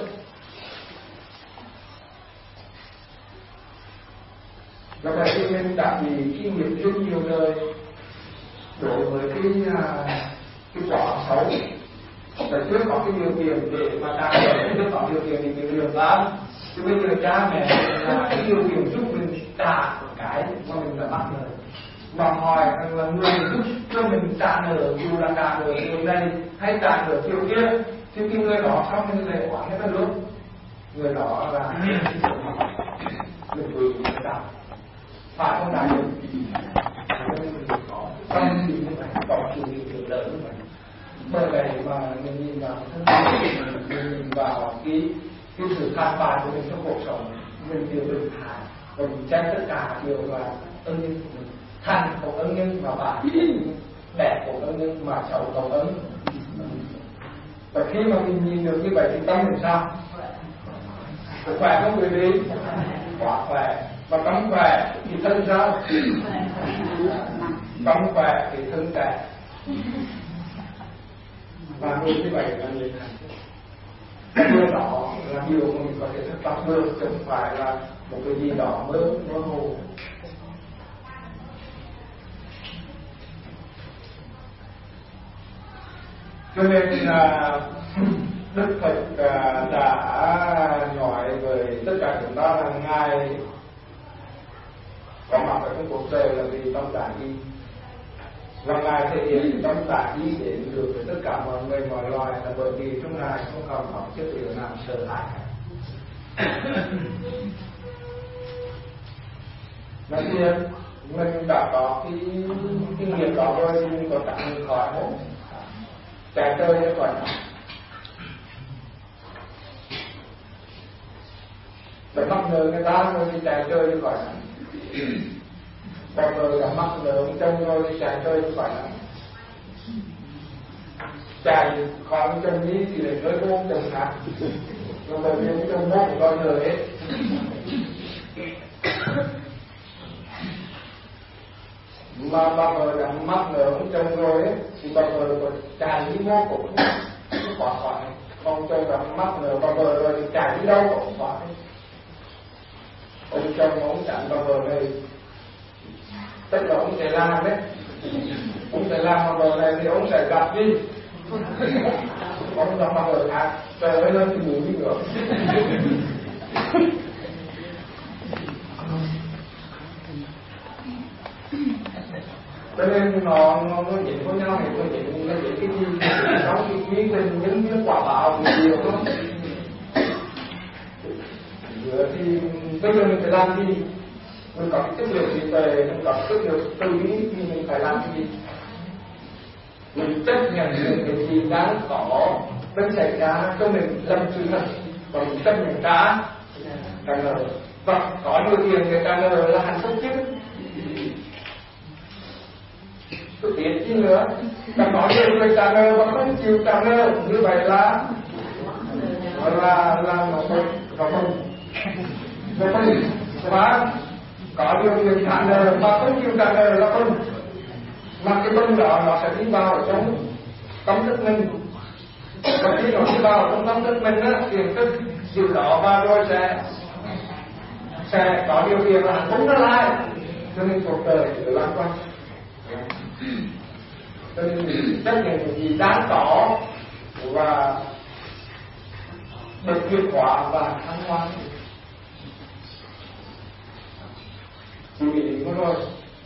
Và bởi vì mình đã bị kinh nghiệm rất nhiều đời, đổ với cái cái quả xấu. Và trước có cái điều kiện để mà cha mẹ trước có điều kiện thì mình lừa lắm. Chứ bây giờ cha mẹ là cái điều kiện giúp mình trả cái mà mình đã mắc rồi. Mà hỏi rằng là người giúp cho mình trả nợ, dù là trả nợ điều này hay trả nợ điều kia, thì cái người đó sau mình lại quản hết tất luôn. Người đó là mình vừa cũng phải trả. Phải không trả được. Trong thì như vậy, có chủ nghĩa điều lớn như vậy. Bởi vậy mà mình nhìn vào thân mình, mình nhìn vào cái, cái sự than phản của mình trong cuộc sống, mình đều bình thản và mình tránh tất cả đều là ân nhân của mình. Thành của ân nhân mà bạn, đẹp của ân nhân mà xấu của ân. Và khi mà mình nhìn được như vậy thì tâm mình sao? Khỏe không người đi? Quá khỏe. Và tâm khỏe thì thân sao? Tâm khỏe thì thân khỏe. Và người như vậy là người thành. Mơ đó là điều mà mình có thể thực tập được, chứ không phải là một cái gì đó mơ mơ hồ. Cho nên là Đức Phật đã nói với tất cả chúng ta là Ngài có mặt ở trong cuộc đời là vì tâm đại ý, và Ngài thể hiện tâm đại ý đến được với tất cả mọi người mọi loài là bởi vì trong Ngài không còn có chất liệu nào sợ hãi. Nói thiệt, mình đã có cái kinh nghiệm đó rồi thì mình có tặng mình khỏi không? Chạy chơi nó còn để mắc nợ người ta rồi thì chạy chơi nó còn còn rồi là mắc nợ trong rồi thì chạy chơi nó còn chạy khỏi trongนี้thì lại tới bốn chồng khác rồi bởi vì cái trong bốn của con người hết. Mà bao giờ đã mắc nợ trong rồi ấy, thì bao giờ còn chạy đi vô cũng quả khỏi. Ông chồng đã mắc nợ bao giờ rồi thì chạy đi đâu cũng khỏi. Ông chồng ông chẳng bao giờ này, tức là ông sẽ làm đấy. Ông sẽ làm bao giờ này thì ông sẽ gặp đi. Ông chẳng bao giờ khác, trời ơi lên thì ngủ đi nữa. Cho nên nó nó nó diễn với nhau thì nó diễn nó diễn cái gì trong cái quy trình những cái quả báo thì nhiều lắm. Giờ thì bây giờ mình phải làm gì? Mình có cái chất liệu trí tuệ, mình có cái chất liệu tư lý thì mình phải làm gì? Mình chấp nhận những cái gì đáng có đang xảy ra cho mình làm sự thật, và mình chấp nhận trả trả nợ. Và có nhiều tiền người trả nợ là hạnh phúc chứ. Tôi biết chi nữa, ta nói về người trả nợ và không chịu trả nợ như vậy là là là nó không nó không nó không và có nhiều người trả nợ mà không chịu trả nợ là không, mà cái tâm đó nó sẽ đi vào trong tâm thức mình, và khi nó đi vào trong tâm thức mình á, tiềm thức điều đó và rồi sẽ sẽ có điều kiện là hạnh phúc nó lại, cho nên cuộc đời chỉ là quan. Cho nên mình chấp nhận những gì đáng có và được kết quả và thăng hoa. Chị nghĩ có rồi.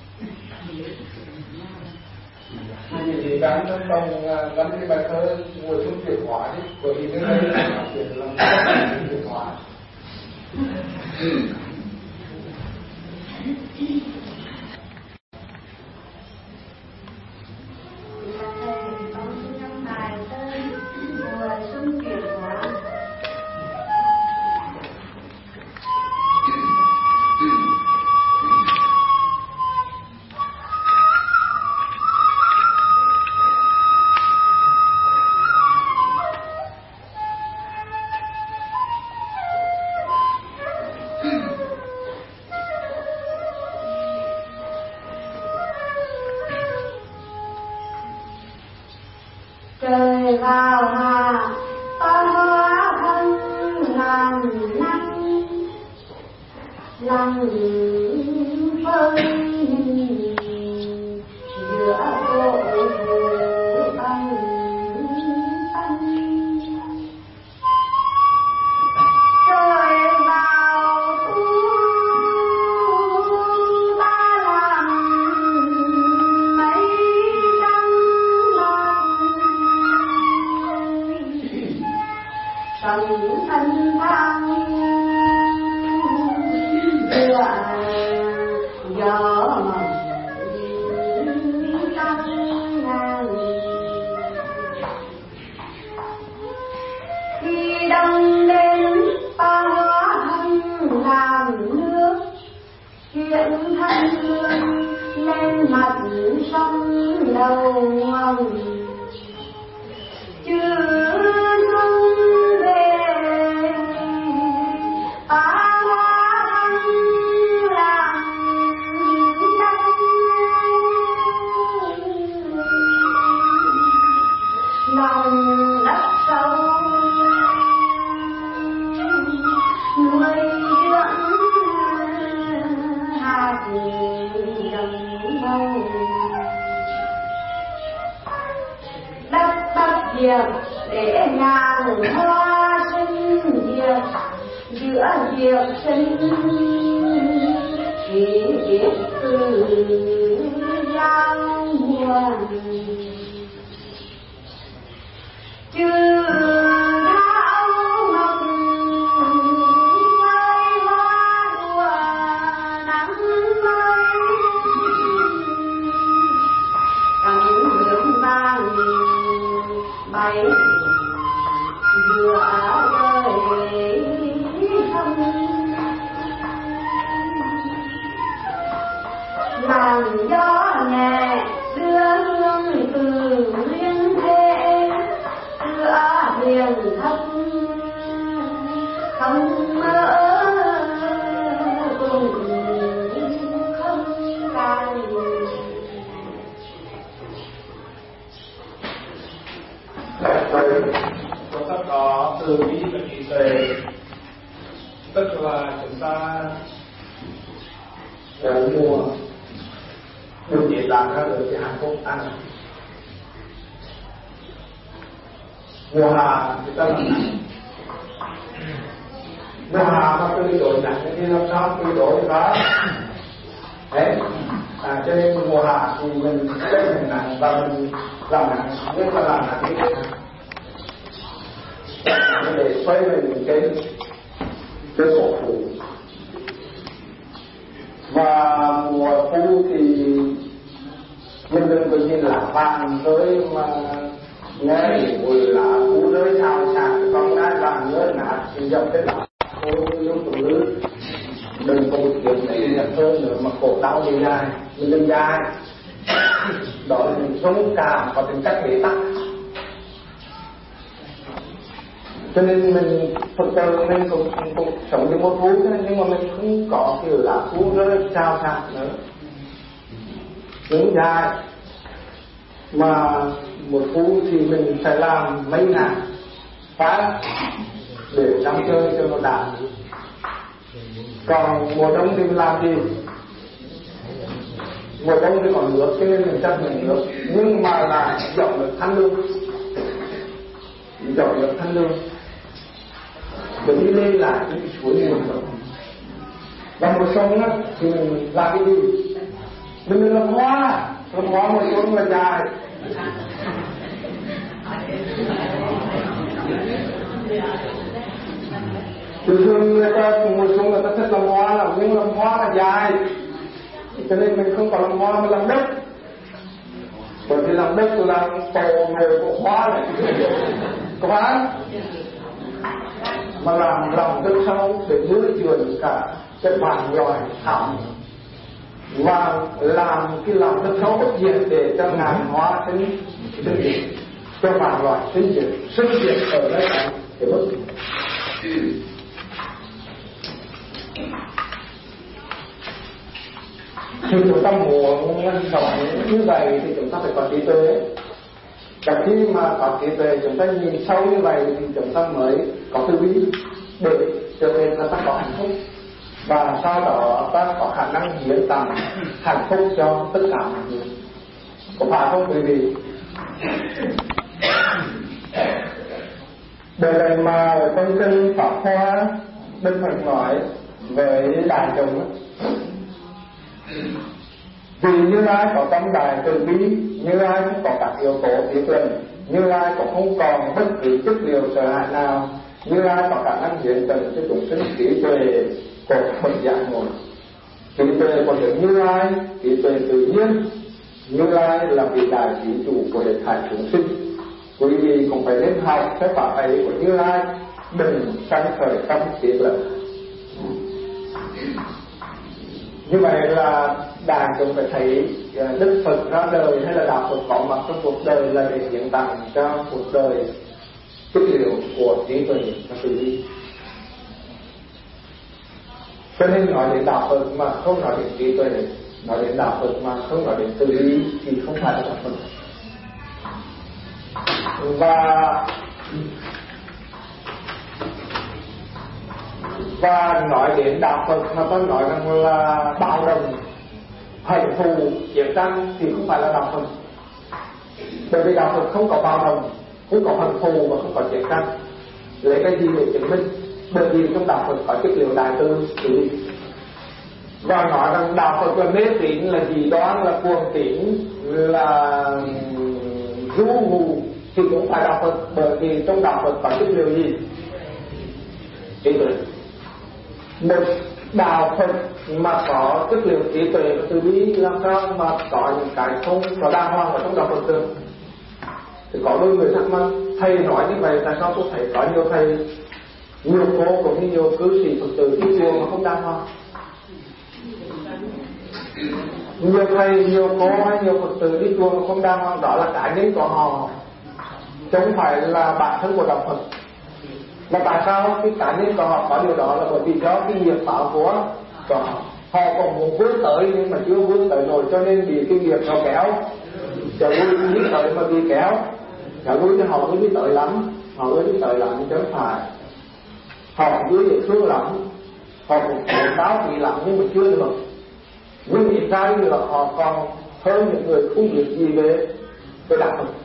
Chị nghĩ gắn trong đồng gắn cái bài thơ ngồi xuống chuyển hóa đi, bởi vì cái này là chuyển làm chuyển hóa. Trời vào hạ ta hóa thân ngàn năm lòng phân giữa cội sông đầu ngầm chưa không về ta làm đất lòng đất sâu nuôi dưỡng hạt giống màu đất bắt diệp để ngàn hoa sinh diệp giữa diệp sinh chỉ biết từ giang buồn chưa tháo mộng phai hoa đùa nắng mây cánh bướm vàng bay giữa đời không làn gió nhẹ đưa hương từ liên thế giữa biển thấp không mơ cùng không can Vậy chúng ta có từ bi và trí tuệ, tức là chúng ta đã mua được chế tạo ra được cái hạnh phúc ăn. Mùa hạ chúng ta làm nặng, mùa hạ mà tương đối nặng thì làm sao tương đối đó đấy. À, cho nên mùa hạ thì mình rất là nặng và mình làm nặng nhưng mà làm nặng như thế nào để xoay về những cái cái khổ phụ. Và mùa thu thì nhân dân tự nhiên là vàng tới mà nghe mùi là thu rơi sao sạc con gái vàng nhớ nạt thì dòng cái lá thôi lúc tụi nước đừng có một chuyện này nhập hơn nữa mà khổ đau đi dài mình đừng dài đó là những sống cảm có tính cách bế tắc. Cho nên mình thực sự mình cũng, cũng sống như một thú nhưng mà mình không có kiểu là thú rơi sao sạc nữa đứng dài. Mà một thú thì mình phải làm mấy ngày phát để năm chơi cho nó đạt. Còn mùa đông thì mình làm gì? Mùa đông thì còn nước cho nên mình chắc mình nước nhưng mà là dọn được thanh lương, dọn được thanh lương để đi lên lại những cái suối nguồn nước. Và mùa xuân á thì mình làm cái gì? Mình làm hoa, làm hoa mùa xuân là dài. Thường thường người ta mùa xuân người ta thích làm hoa là nhưng làm hoa là dài, cho nên mình không có làm hoa mà làm đất. Bởi vì làm đất là làm tổ nghề của hoa này, có phải? Mà làm lòng đất sâu để nuôi dưỡng cả cái bản loài thảo và làm cái lòng đất sâu bất diệt để cho ngàn hoa sinh sinh diệt, cho bản loài sinh diệt, sinh diệt ở đây là cái bất diệt. Khi chúng ta muốn sống như vậy thì chúng ta phải có trí tuệ. Và khi mà có trí tuệ chúng ta nhìn sâu như vậy thì chúng ta mới có tư duy để cho nên là ta có hạnh phúc. Và sau đó ta có khả năng hiến tặng hạnh phúc cho tất cả mọi người. Có phải không quý vị? Đời này mà trong kinh Pháp Hoa Đức Phật nói với đại chúng đó, vì Như Lai có tâm đại từ bi, Như Lai cũng có các yếu tố trí tuệ, Như Lai cũng không còn bất cứ chất liệu sợ hãi nào, Như Lai có khả năng hiến tặng cho chúng sinh trí tuệ của bậc giác ngộ. Trí tuệ của Đức Như Lai, trí tuệ tự nhiên. Như Lai là vị đại trí chủ của hết thảy chúng sinh. Quý vị cũng phải nên học cái pháp ấy của Như Lai, đừng sanh khởi tâm trí lợi. Như vậy là đàn cũng phải thấy Đức Phật ra đời hay là đạo Phật có mặt trong cuộc đời là để hiện tặng cho cuộc đời chất liệu của trí tuệ và từ bi. Cho nên nói đến đạo Phật mà không nói đến trí tuệ, nói đến đạo Phật mà không nói đến từ bi thì không phải là đạo Phật. Và và nói đến đạo Phật mà tôi nói rằng là bạo động, hận thù, chiến tranh thì không phải là đạo Phật. Bởi vì đạo Phật không có bạo động, không có hận thù và không có chiến tranh. Lấy cái gì để chứng minh? Bởi vì trong đạo Phật có chất liệu đại từ từ bi. Và nói rằng đạo Phật là mê tín, là gì đó là cuồng tín, là du mù thì cũng phải đạo Phật. Bởi vì trong đạo Phật có chất liệu gì? Trí tuệ. Một đạo Phật mà có chất liệu trí tuệ và từ bi làm sao mà có những cái không có đàng hoàng ở trong đạo Phật được? Thì có đôi người thắc mắc, thầy nói như vậy tại sao tôi thấy có nhiều thầy, nhiều cô cũng như nhiều cư sĩ Phật tử đi chùa mà không đàng hoàng? Nhiều thầy, nhiều cô hay nhiều Phật tử đi chùa mà không đàng hoàng, đó là cá nhân của họ, chứ không phải là bản thân của đạo Phật. Là tại sao cái cá nhân của họ có điều đó là bởi vì do cái nghiệp báo của họ. Họ còn muốn vươn tới nhưng mà chưa vươn tới nổi, cho nên bị cái nghiệp nó kéo. Chờ lui đi tới mà bị kéo, chờ lui cho họ mới đi tới lắm, họ mới đi tới lắm chứ không phải. Họ chưa được thương lắm, họ cũng báo bị lắm nhưng mà chưa được. Nhưng hiện ra như là họ còn hơn những người không biết gì về về đạo Phật.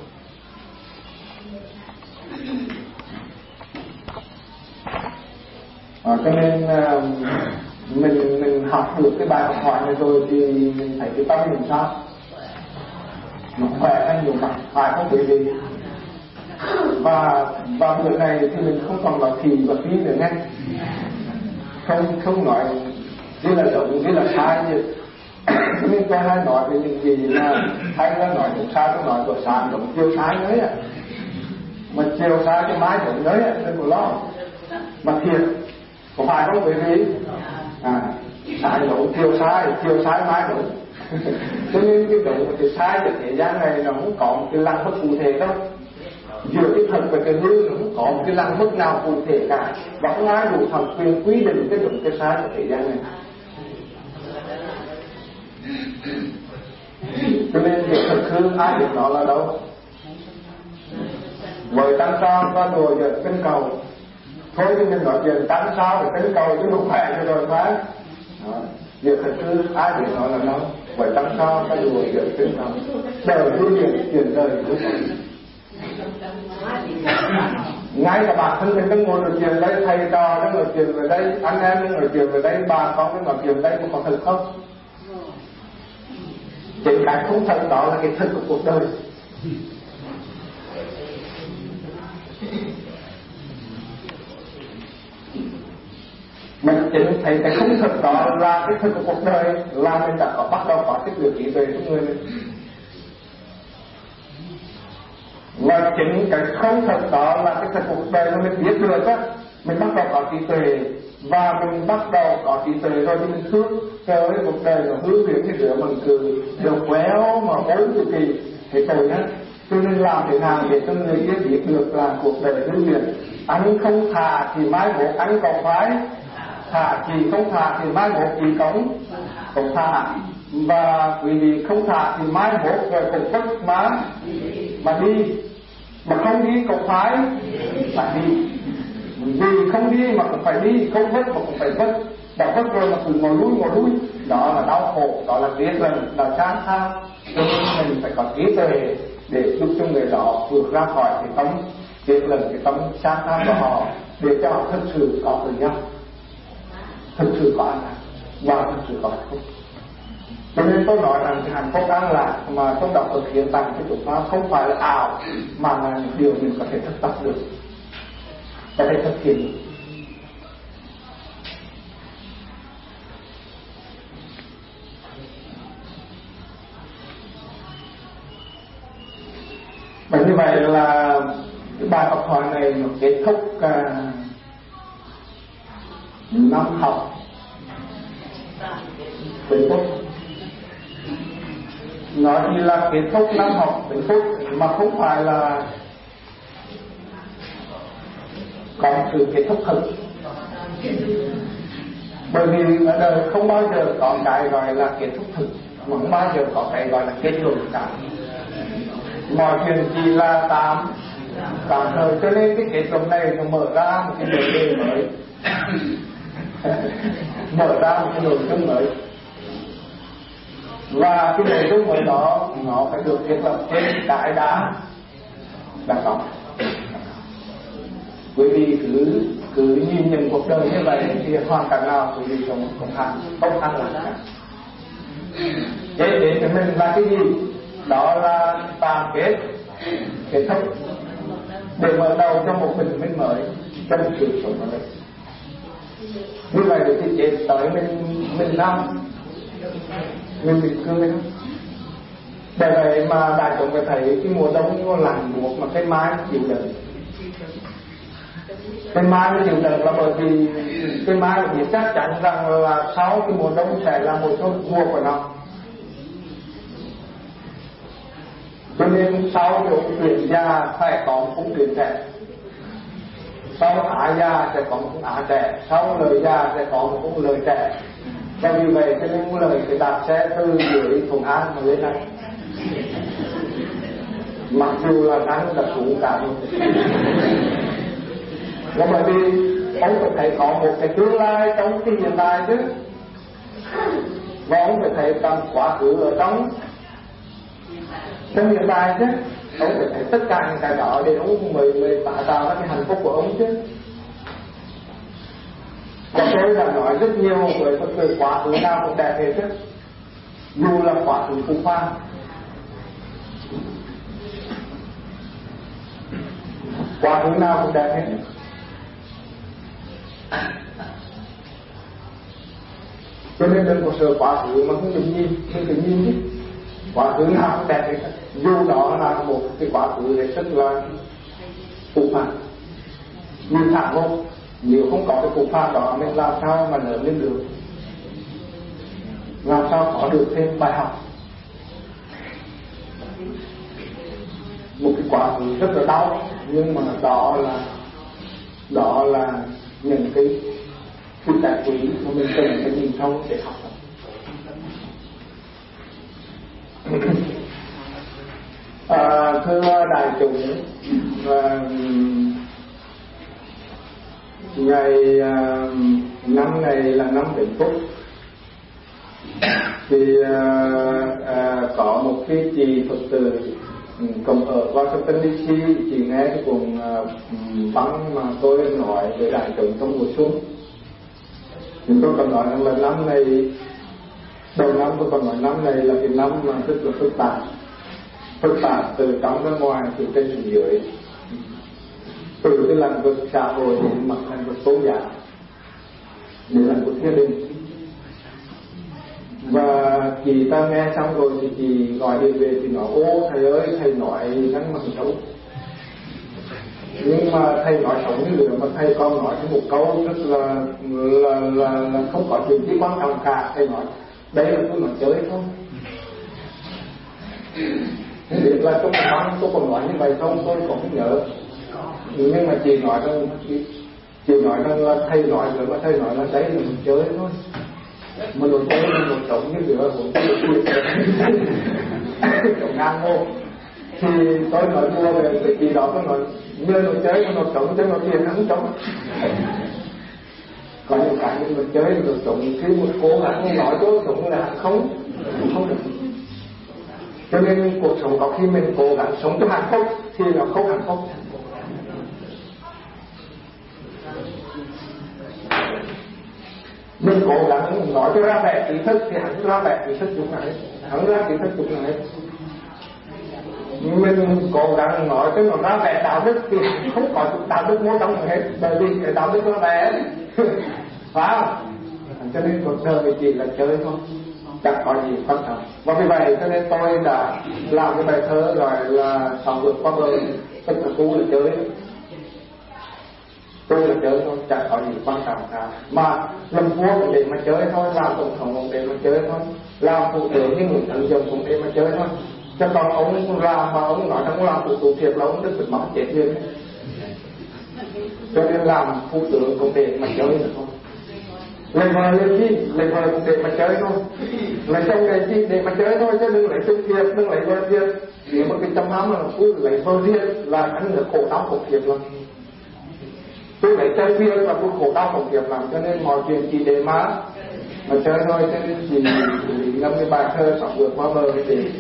À, cho nên uh, mình mình học được cái bài học hỏi này rồi thì mình thấy cái tâm mình sao nó khỏe hơn nhiều mặt, phải không bị gì. Và và việc này thì mình không còn nói thì và phí nữa nghe, không không nói như là đúng như là sai gì. Nhưng tôi hay nói về những gì là hay là nói đúng sai, tôi nói của sai đúng chiều sai đấy ạ, mà chiều sai cái mái đúng đấy ạ, đừng có lo mà thiệt. Có phải không quý vị? À, sai đúng, chiều sai, chiều sai mái đúng. Cho nên cái đúng và cái sai trên thế gian này nó không có một cái lăng mức cụ thể đâu. Giữa cái thật và cái hư nó không có một cái lăng mức nào cụ thể cả. Và không ai đủ thẩm quyền quy định cái đúng cái sai của thế gian này. Cho nên việc thật hư ai biết nó là đâu. Với tăng son có đùa giật cân cầu. Thôi thì mình nói chuyện tăng sao để cân cầu chứ không phải cho rồi phải. Việc thật hư ai biết nó là đâu. Với tăng sao có đùa giật cân cầu. Đời lưu điện chuyển đời lưu điện. Ngay cả bản thân mình đang ngồi nói chuyện đây, thầy trò đang nói chuyện về đây, anh em đang nói chuyện về đây, bà con đang nói chuyện đây, có thật không? Chính cái không thật đó là cái thật của cuộc đời. Mình chính thấy cái không thật đó là cái thật của cuộc đời, là mình đã có bắt đầu có cái điều trí tuệ trong người mình. Và chính cái không thật đó là cái thật của cuộc đời mà mình biết được á, mình bắt đầu có trí tuệ, và mình bắt đầu có trí tuệ rồi thì mình thương trời ơi cuộc đời nó hướng đến cái đứa mình cứ đều quéo mà bốn cực kỳ thế tội nhá. Cho nên làm thế nào để cho người kia biết được là cuộc đời lưu luyện. Anh không thà thì mai mốt anh còn phải thà, thì không thà thì mai mốt thì cũng cũng thà, và quý vị không thà thì mai mốt rồi cũng vất mà mà đi, mà không đi cũng phải phải đi, vì không đi mà cũng phải đi, không vất mà cũng phải vất, đã vất rồi mà cứ ngồi lui ngồi lui đó là đau khổ, đó là tiếc lần, là chán tham. Cho nên mình phải có trí tuệ để giúp cho người đó vượt ra khỏi cái tâm tiếc lần, cái tâm chán tham của họ, để cho họ thật sự có tự nhau, thật sự có an lạc và thật sự có hạnh phúc. Cho nên tôi nói rằng cái hạnh phúc an lạc mà trong đạo Phật hiện tại cho chúng ta không phải là ảo, mà là những điều mình có thể thực tập được, có thể thực hiện được. Và như vậy là cái bài học hỏi này nó kết thúc uh, năm học Bình phúc. Nó chỉ là kết thúc năm học Bình phúc, mà không phải là có sự kết thúc thực. Bởi vì ở đời không bao giờ có cái gọi là kết thúc thực, mà không bao giờ có cái gọi là kết luận cả. Mọi chuyện chỉ là tạm tạm thời, cho nên cái kết luận này nó mở ra một cái nội dung mới mở ra một cái nội dung mới, và cái nội dung mới đó nó phải được thiết lập trên cái đã đã có. Quý vị cứ cứ nhìn nhận cuộc đời như vậy thì hoàn cảnh nào quý vị cũng không khác không khác là cả. Thế để cho mình là cái gì? Đó là tạm kết, kết thúc để mở đầu cho một bình minh mới trong sự sống ở đây. Như vậy thì chết tới mình mình năm mình bị cười. Bởi vậy mà đại chúng phải thấy cái mùa đông nó lạnh buộc mà cái mái nó chịu đựng. Cái mái nó chịu đựng là bởi vì cái mái thì chắc chắn rằng là sau cái mùa đông sẽ là một số mùa của nó. Cho nên sau cái chuyện già phải có một cũng chuyện trẻ, sau ả già sẽ có một cũng ả trẻ, sau lời già sẽ có một cũng lời trẻ. Và vì vậy cho nên lời phải đạp xe từ dưới Thuận An mà lên này, mặc dù là nắng đã xuống cả rồi. Và bởi vì ông phải thấy có một cái tương lai trong cái hiện tại chứ, và ông phải thấy rằng quá khứ ở trong trong hiện tại chứ, ông phải thấy tất cả những cái đó để ông mới mới tạo tạo ra cái hạnh phúc của ông chứ. Và tôi đã nói rất nhiều với một người quá khứ nào cũng đẹp hết chứ, dù là quá khứ phù phan. Quá khứ nào cũng đẹp hết. Cho nên đừng có sợ quá khứ mà không được nhìn, không được nhìn chứ. Quá khứ nào cũng đẹp hết, dù đó là một cái quá khứ hết sức là phù phan. Nhưng thẳng không, nếu không có cái phù phan đó nên làm sao mà lớn lên được, làm sao có được thêm bài học. Một cái quá khứ rất là đau, nhưng mà đó là đó là những cái cái tài quý mà mình cần phải nhìn thấu để học. À, thưa đại chúng, à, ngày à, năm này là năm Vĩnh Phúc, thì à, à, có một cái chị Phật tử cùng ở Washington đê xê, chị nghe cái cuồng à, băng mà tôi nói về đại chúng trong mùa xuân. Thì tôi còn nói rằng là năm này, đầu năm tôi còn nói năm này là cái năm mà rất là phức tạp, phức tạp từ trong ra ngoài, từ trên xuống dưới, từ cái lĩnh vực xã hội đến mặt lĩnh vực tôn giáo, đến lĩnh vực gia đình. Và chị ta nghe xong rồi thì chị gọi điện về thì nói: ô thầy ơi, thầy nói nắng mặt xấu, nhưng mà thầy nói xấu như lửa, mà thầy còn nói một câu rất là là, là, là không có chuyện gì quan trọng cả. Thầy nói đây là tôi nói chơi thôi. Không biết là trong băng tôi còn nói như vậy không, tôi còn không nhớ. Nhưng mà chị nói rằng chị nói rằng là thầy nói rồi, mà thầy nói là đấy là một chơi thôi. Mà đồ chơi là một trống như lửa của tôi trống ngang vô. Thì tôi nói mua về cái gì đó, tôi nói như đồ chơi mà đồ trống chứ nó tiền nó không trống. Có những cái như đồ chơi đồ trống khi một cố gắng nói cho trống là không không được. Cho nên cuộc sống có khi mình cố gắng sống cho hạnh phúc thì nó không hạnh phúc. Mình cố gắng nói cho ra vẻ trí thức thì hắn ra vẻ trí thức chúng này, hắn ra trí thức chúng này. Mình cố gắng nói cho nó ra vẻ đạo đức thì không có đạo đức mô trong hết, bởi vì cái đạo đức nó vẻ phải không? Cho nên cuộc đời chỉ là chơi thôi, chẳng có gì quan trọng. Và vì vậy cho nên tôi đã làm cái bài thơ gọi là Sóng Vượt Qua Bờ, tức là tu là chơi. tôi là chơi thôi, chẳng có gì quan trọng cả. Mà làm vua cũng để mà chơi thôi, làm tổng thống cũng để mà chơi thôi, làm phụ tướng như Nguyễn Tấn Dũng cũng để mà chơi thôi. Chứ còn ông làm mà ông nói rằng làm phụ tướng thiệt là ông đừng phải mắc chết liền. Cho nên làm phụ tướng cũng để mà chơi thôi. Lấy vợ lên chi, lấy vợ cũng để mà chơi thôi. Lấy chồng lấy chi để mà chơi thôi, chứ đừng lấy chồng thiệt, đừng lấy vợ thiệt. Nếu mà cái trăm năm là cứ lấy vợ thiệt là anh là khổ đau khổ thiệt lắm. Tôi lấy chơi thiệt là cứ khổ đau khổ thiệt lắm, cho nên mọi chuyện chỉ để mà mà chơi thôi, cho nên chỉ ngâm cái bài thơ sắp vượt qua bờ cái gì.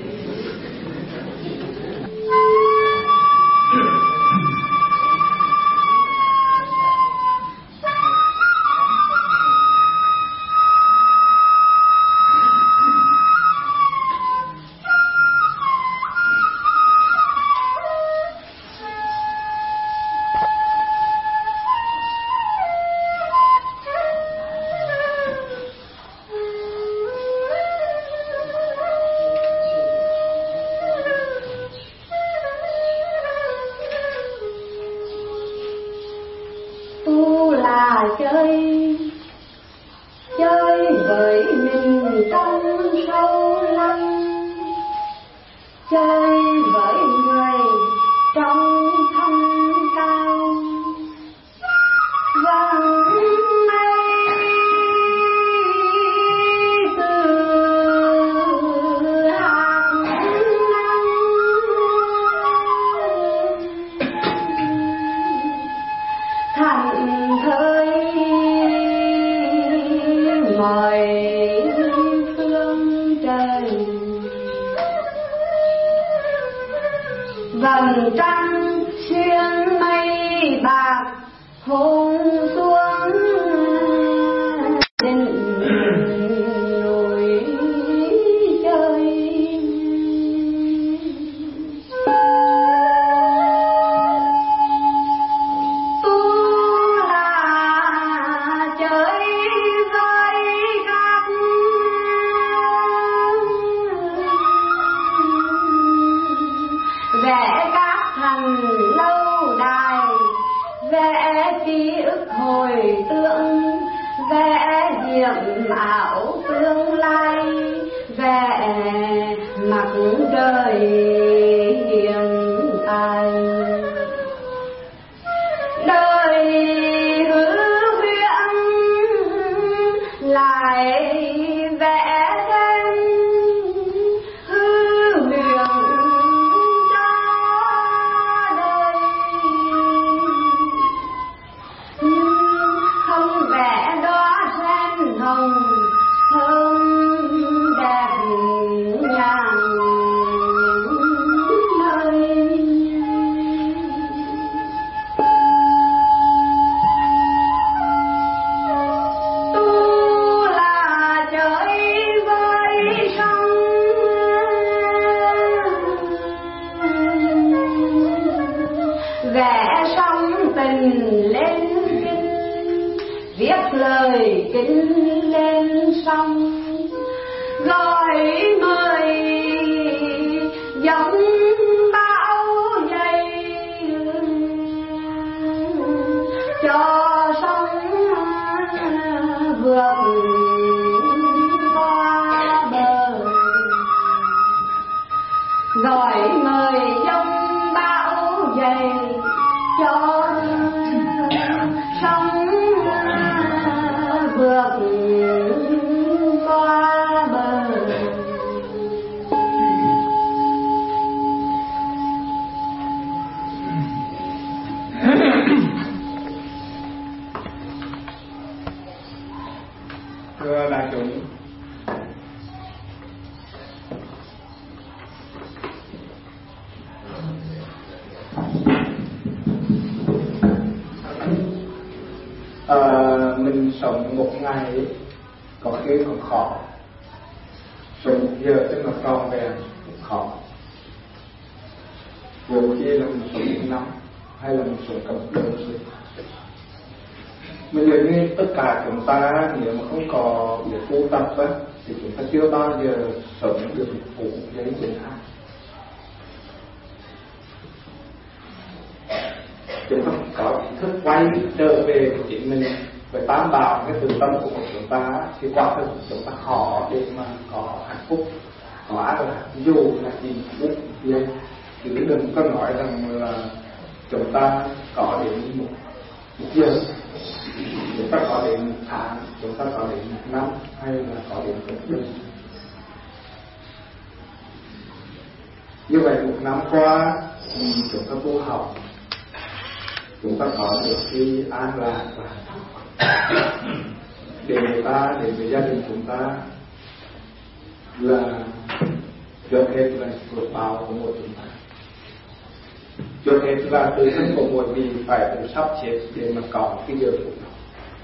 Thưa đại chúng, à, mình sống một ngày có khi còn khó, sống một giờ tức là tròn vẹn cũng khó. Vô khi là mình sống một năm hay là mình sống cầm đơn rồi. Mình nghĩ như tất cả chúng ta nếu mà không có việc tu tập á, thì chúng ta chưa bao giờ sống được phụ với người khác. chúng ta có thức quay trở về của chính mình với tam bảo cái từ tâm của chúng ta, thì quả thực chúng ta khó để mà có hạnh phúc. Hóa là dù là gì cũng vậy, chứ đừng có nói rằng là chúng ta có đến một một giờ, chúng ta có đến một tháng, chúng ta có đến một năm, hay là có đến một đời. Như vậy một năm qua chúng ta tu học, chúng ta có được cái an lạc và để người ta, để với gia đình chúng ta là trước hết là vượt bao của một chúng ta. Trước hết là tự thân của mỗi vị phải tự sắp xếp để mà có cái giờ phút đó.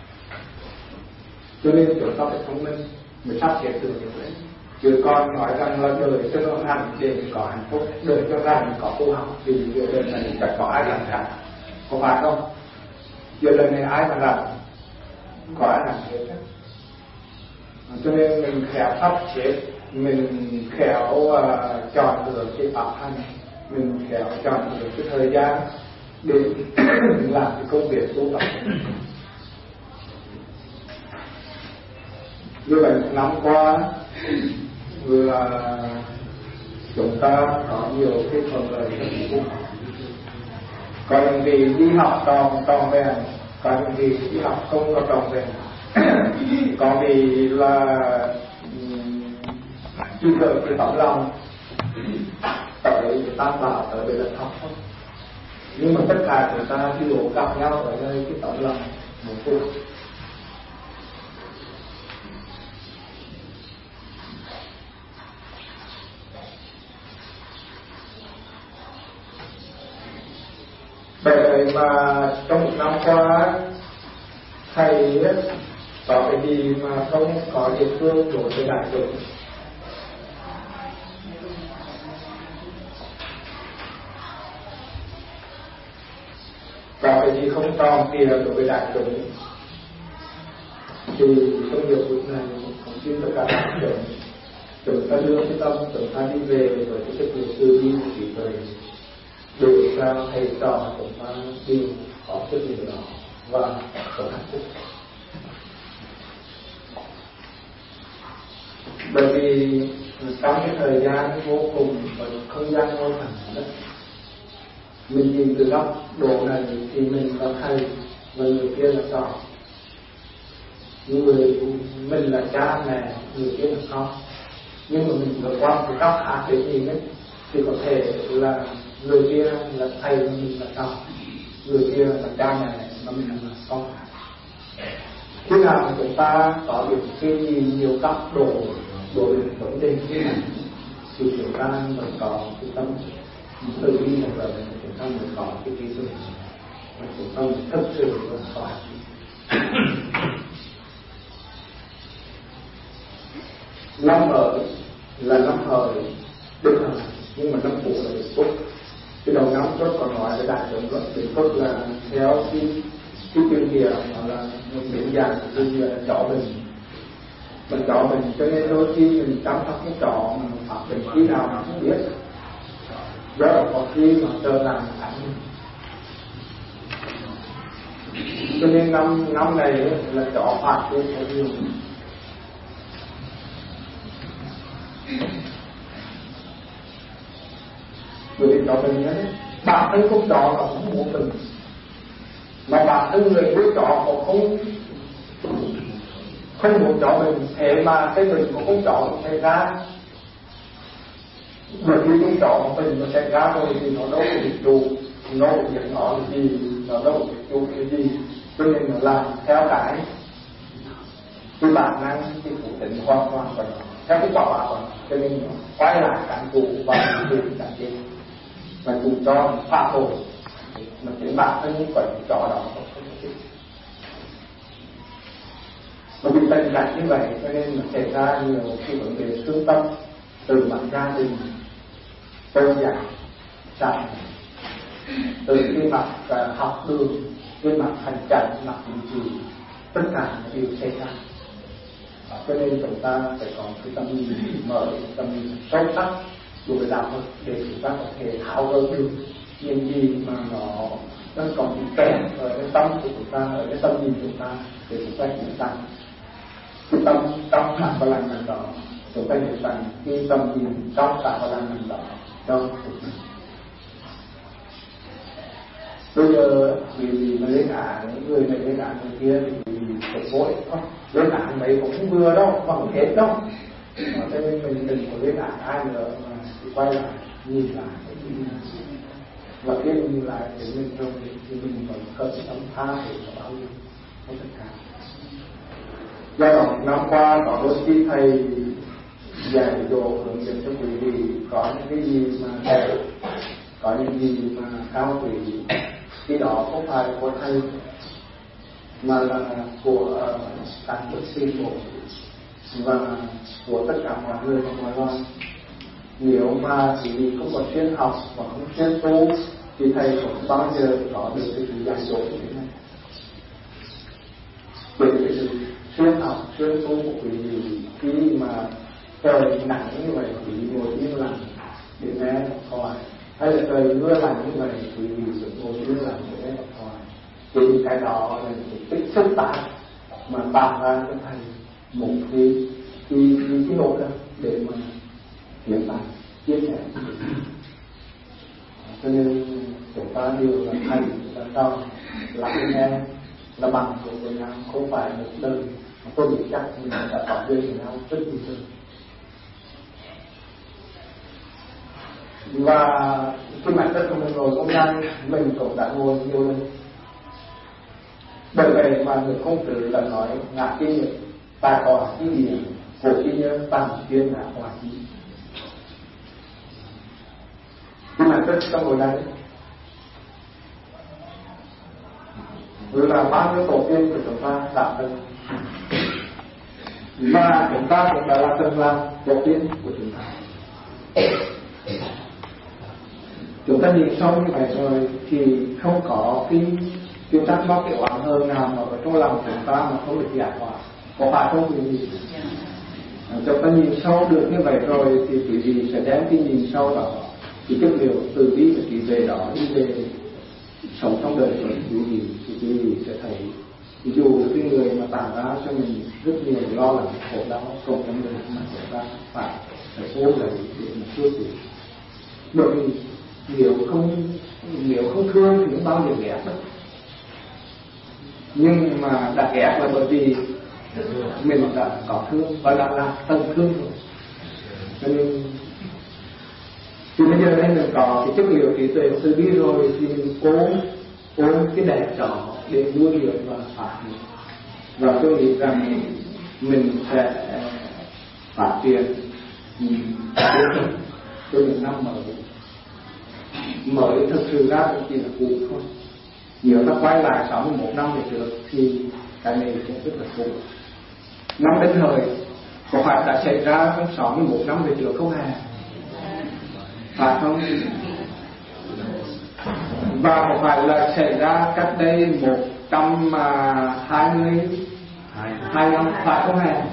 Cho nên chúng ta phải thông minh mới sắp xếp được như vậy. Chứ còn nói rằng là đời cho nó hạnh để có hạnh phúc, đời cho rằng có tu học thì đời này phải có ai làm cả, có phải không? Giờ đời này ai mà làm, có ai làm hết á. Cho nên mình khéo sắp xếp, mình khéo uh, chọn được cái pháp hành, mình khéo chọn được cái thời gian để mình làm cái công việc tu tập. Như vậy một năm qua là chúng ta có nhiều cái thuận lợi trong tu học. Có những vị đi học tròn tròn vẹn, có những vị đi học không có tròn vẹn, có vị là chỉ cần cái tấm lòng tới cái tam bảo, tới về là học thôi. Nhưng mà tất cả chúng ta khi đổ gặp nhau ở đây cái tấm lòng một phút. Vậy mà trong một năm qua thầy có cái gì mà không có địa phương đối với đại chúng? Có cái gì không tròn kia đối với đại chúng? Thì trong điều phút này cũng xin tất cả đại chúng chúng ta đưa cái tâm chúng ta đi về với cái chất lượng tư duy của trí tuệ, để sao thầy trò chúng ta đi có chất lượng đó và có hạnh phúc. Bởi vì trong cái thời gian vô cùng và không gian vô tận đó, mình nhìn từ góc độ này thì mình là thầy và người kia là trò, người mình là cha mẹ, người kia là con. Nhưng mà mình vượt qua cái góc khác để nhìn ấy, thì có thể là người kia là thầy và mình là con, người kia là cha mẹ và mình là con. Khi nào mà chúng ta có được cái nhìn nhiều góc độ đối với vấn đề như này thì chúng ta mới có cái tâm tự đi một lần, chúng ta mới có cái trí tuệ và chúng ta mới thật sự là có hạnh phúc. Năm hợi là năm hợi đức hợi, nhưng mà năm phụ là đức phúc. Cái đầu năm trước còn nói là đại chúng luận đức phúc là theo cái cái chuyên địa mà là mình biến dạng của chuyên địa là chó mình mình chó mình, cho nên đôi khi mình chăm sóc cái chó mình phát bệnh khi nào mà không biết, rất là có khi mà trở thành ảnh. Cho nên năm năm này là chó phạt lên thật nhiều. Người đi chó mình nhé, bản thân con chó nó không muốn mình, mà bản thân người nuôi chó họ không không muốn chó mình, thế mà cái bệnh của con chó nó xảy ra. Bởi vì con chó mà bệnh nó xảy ra rồi thì nó đâu có biết chủ, nó không biết nó là gì, nó đâu có biết chủ cái gì, cho nên nó làm theo cái cái bản năng, cái phụ tính hoàn toàn của nó, theo cái quả báo của nó, cho nên nó quay lại cản cụ và bị cản chết, mà cũng cho nó phá hồn, mà chính bản thân những quả chó đó không có thích. Mà vì tình cảnh như vậy cho nên nó xảy ra nhiều cái vấn đề thương tâm từ mặt gia đình, tôn giáo, xã từ cái mặt uh, học đường, cái mặt hành trạng, mặt chính trị, tất cả đều xảy ra. Cho nên chúng ta phải có cái tâm nhìn mở, tâm nhìn sâu sắc đối với đạo Phật để chúng ta có thể tháo gỡ được những gì mà nó nó còn bị kẹt ở cái tâm của chúng ta, ở cái tâm nhìn chúng ta để chúng ta chuyển sang cái tâm trong sạch và lành mạnh đó. Chúng ta chuyển sang cái tâm nhìn trong sạch và lành mạnh đó trong cuộc sống. Bây giờ vì mà lên án người này lên án người kia thì phải vội không? Lên án mấy cũng không vừa đâu, không hết đâu. Cho nên mình đừng có lên án ai nữa mà quay lại nhìn lại và khi mình nhìn lại thì mình trong thì mình vẫn cần tâm tha để có bao nhiêu không tất cả. Do đó năm qua có đôi khi thầy dạy dỗ hướng dẫn cho quý vị có những cái gì mà có những gì mà cao quý, khi đó không phải của thầy mà là của các bậc sư phụ và của tất cả mọi người trong mọi loài. Nếu mà chỉ vì không có chuyên học và không chuyên tu thì thầy không bao giờ có được cái sự dạy dỗ như thế này. Bởi vì sự chuyên học, chuyên tu của quý vị khi mà trời nắng như vậy quý vị ngồi yên lặng để nghe học thoại, hay là trời mưa lạnh như vậy quý vị sẽ ngồi yên lặng để nghe học thoại. Thì cái đó là những cái sức tải mà tạo ra cho thầy một cái cái cái, cái nỗ lực để mà hiện tại chia sẻ. Cho nên chúng ta đều là thầy là sao lắng nghe là bằng của người nào, không phải một đời mà tôi nghĩ chắc mình đã có duyên với nhau rất nhiều lần. Và khi mà tất cả mình ngồi công gian mình cũng đã ngồi nhiều lần. Bởi vậy mà người công tử đã nói ngã kinh nghiệm ta có cái gì của kinh nhớ bằng chuyên ngã hòa chí. Nhưng mà tất trong ngồi đây là bao nhiêu tổ tiên của chúng ta đã từng, và chúng ta cũng đã là từng làm tổ tiên của chúng ta. Chúng ta nhìn sâu như vậy rồi thì không có cái chúng ta có cái oán hờn nào mà ở trong lòng chúng ta mà không được giải hòa, có phải không quý vị? Chúng ta nhìn sâu được như vậy rồi thì quý vị sẽ đem cái nhìn sâu đó, cái chất liệu từ bi và trí tuệ đó đi về sống trong đời của quý vị, thì quý vị sẽ thấy dù cái người mà tạo ra cho mình rất nhiều lo lắng khổ đau cộng trong đời mà chúng ta phải phải cố lấy để mà chữa trị. Bởi vì nếu không nếu không thương thì bao giờ ghét đâu. Nhưng mà đã ghét là bởi vì mình đã có thương và đã là tầng thương rồi. Cho nên thì bây giờ đây mình có cái chất liệu trí tuệ từ bi rồi thì mình cố ôm cái đẹp đó để nuôi dưỡng và phát triển. Và tôi nghĩ rằng mình sẽ phát triển cho những năm mới. Mới thực sự ra cũng chỉ là cũ thôi. Nếu ta quay lại sáu mươi mốt năm về trước thì cái này cũng rất là cũ. Năm đến thời có phải đã xảy ra trong sáu mươi mốt năm về trước không hề? Phải không? Và có phải là xảy ra cách đây một trăm hai mươi hai năm phải không hề?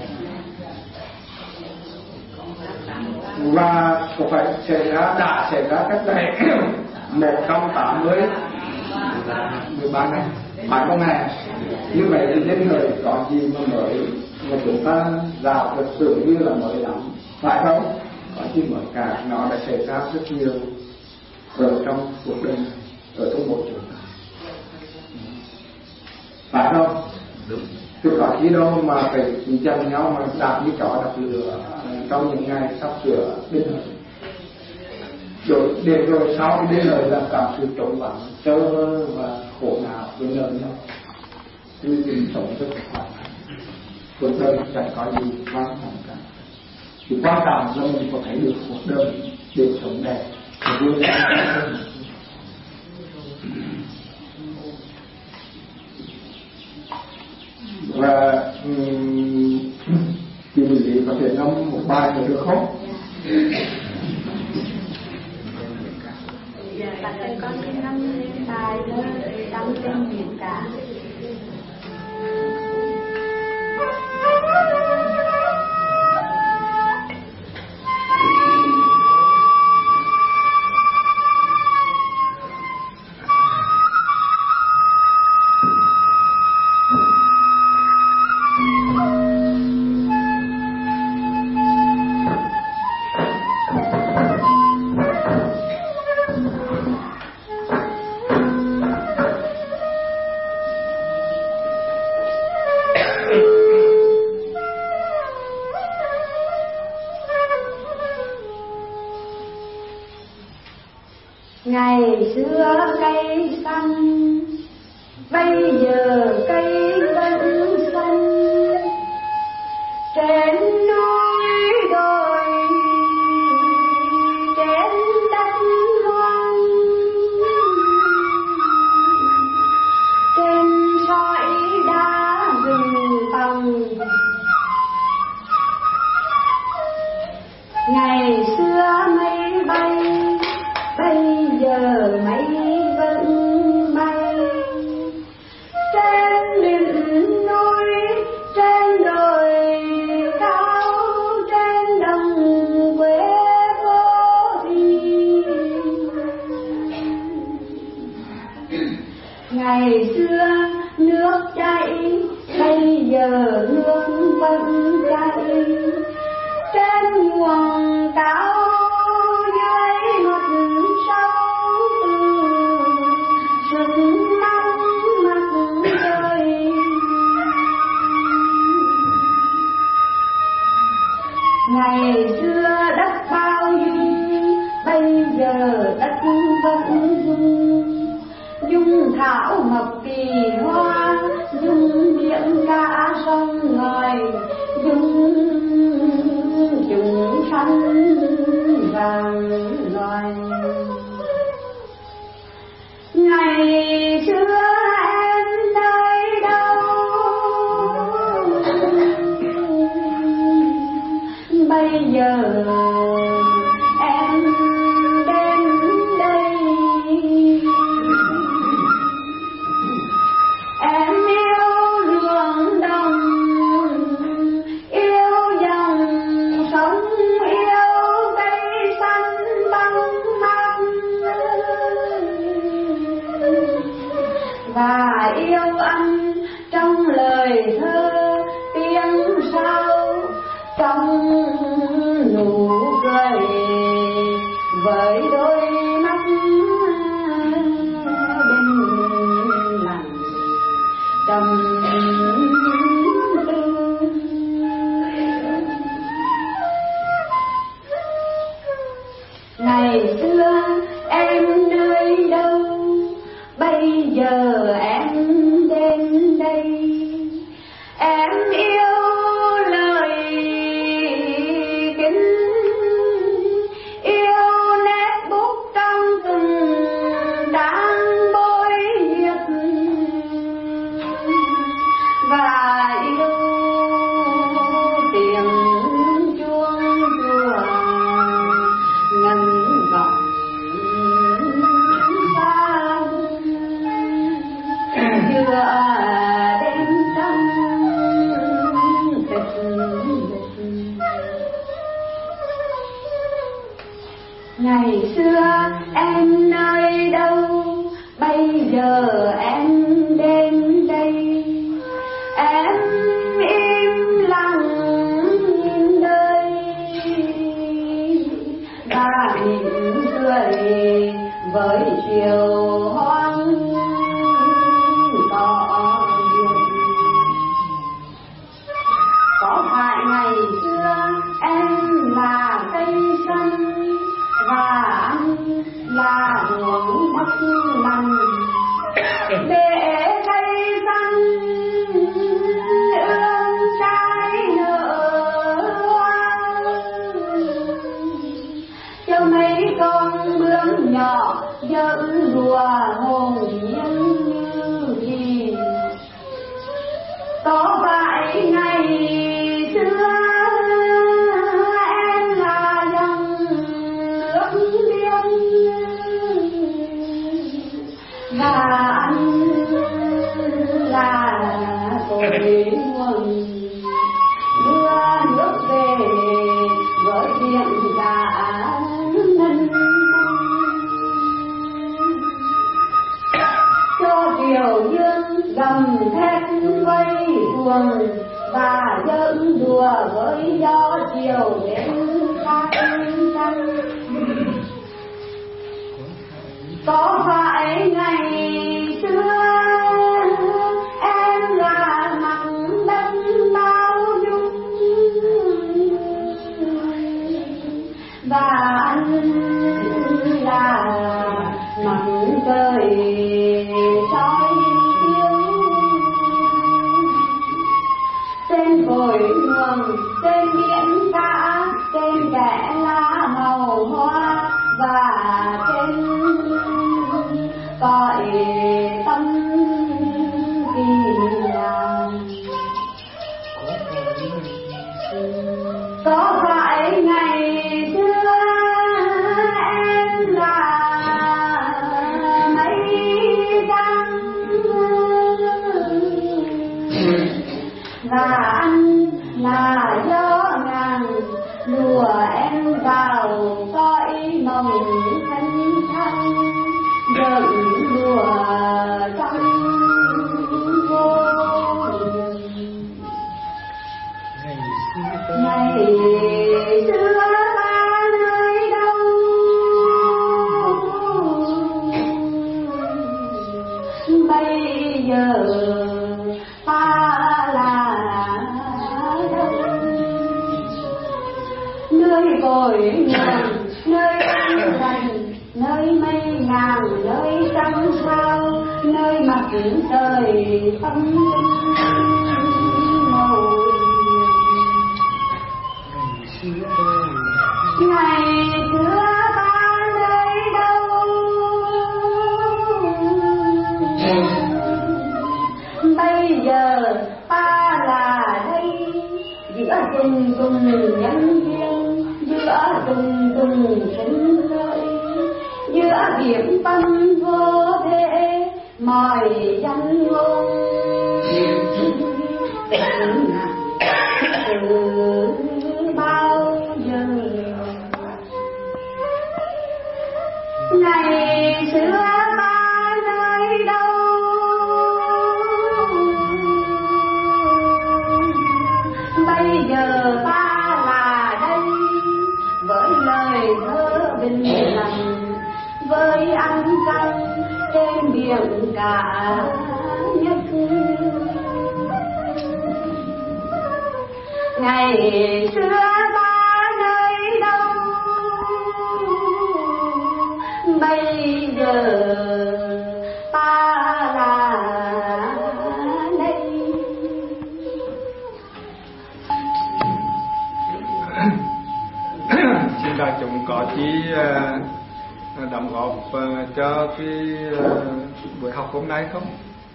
Và có phải xảy ra đã xảy ra cách đây một trăm tám mươi mười ba năm phải không hề? Như vậy thì đến người có gì mà mới mà chúng ta rào thật sự như là mới lắm, phải không? Có gì mới cả, nó đã xảy ra rất nhiều ở trong cuộc đời, ở trong một chúng ta, phải không? Đúng. Thì có gì đâu mà phải chăm nhau mà đạp như chó đạp lửa trong những ngày sắp sửa đến thời. Rồi để rồi sau cái đến lời là cảm sự trống vắng, trơ vơ và khổ não với lời nhau. Thì mình sống rất là thoải mái. Cuộc đời chẳng có gì quan trọng cả. Thì quan trọng là mình có thể được cuộc đời để sống đẹp, để vui vẻ. Và um, thì mình có thể ngâm một bài nữa được không? Bạn ơi, con cái ngâm bài nữa trong tên biển cả. Ngày xưa cây xanh, bây giờ cây vẫn xanh. Trên núi đồi, trên đất hoang, trên sỏi đá rừng tầng. Ngày xưa mây bay, bây giờ mây vẫn bay. Trên đỉnh núi, trên đồi cao, trên đồng quê vô đi. Ngày xưa nước chảy, bây giờ nước vẫn chảy. Trên nguồn cao, dưới mặt sâu, rừng nắng mặt trời. Ngày xưa đất bao dung, bây giờ đất vẫn dung. Dung thảo mộc kỳ hoa, dung biển cả sông ngòi, dung chúng sanh vàng loài. Ngày xưa em nơi đâu, bây giờ em đến đây. Em yêu ruộng đồng, yêu dòng sống, yêu cây xanh băng mát, và yêu anh trong lời thơ tiếng sao, trong nụ cười với đôi mắt bên lặng trầm tư. Ngày xưa em nơi đâu, bây giờ em đến đây. Em yêu lời kính, yêu nét bút trong từng trang bôi viết, và yêu tiếng chuông chùa ngân vọng xa chưa đến trong tịch lịch. Ngày xưa em nơi đâu, bây giờ em đến đây. Em im lặng nhìn đời, và mỉm cười với chiều hoang tỏ duyên. Có phải ngày xưa em là cây xanh, và anh là ruộng đất lành, để cây xanh ươm trái nở hoa, cho mấy con bướm nhỏ dẫn đùa hồn nhiên như thì. Có phải ngày xưa em là dòng nước biên, và anh là cội nguồn mưa nước về với biển cả ngân. Cho chiều dương gầm thét quay cuồng, và giỡn đùa với gió chiều đến cánh trăng. Có phải ngày xưa em là mặt đất bao dung, và anh là chuyển trời tâm màu ngày xưa ta nơi đâu bây giờ ta là đây giữa từng từng nhân duyên giữa từng từng sinh lợi giữa điểm tâm vô thế mọi danh ngôn từ bao giờ ngày xưa ta nơi đâu bây giờ ta là đây với lời thơ bình lặng với ánh trăng trên biển cả nhất ngày xưa ta nơi đâu bây giờ ta là đây. Xin đại chúng có chí đóng góp uh, cho cái uh, buổi học hôm nay không?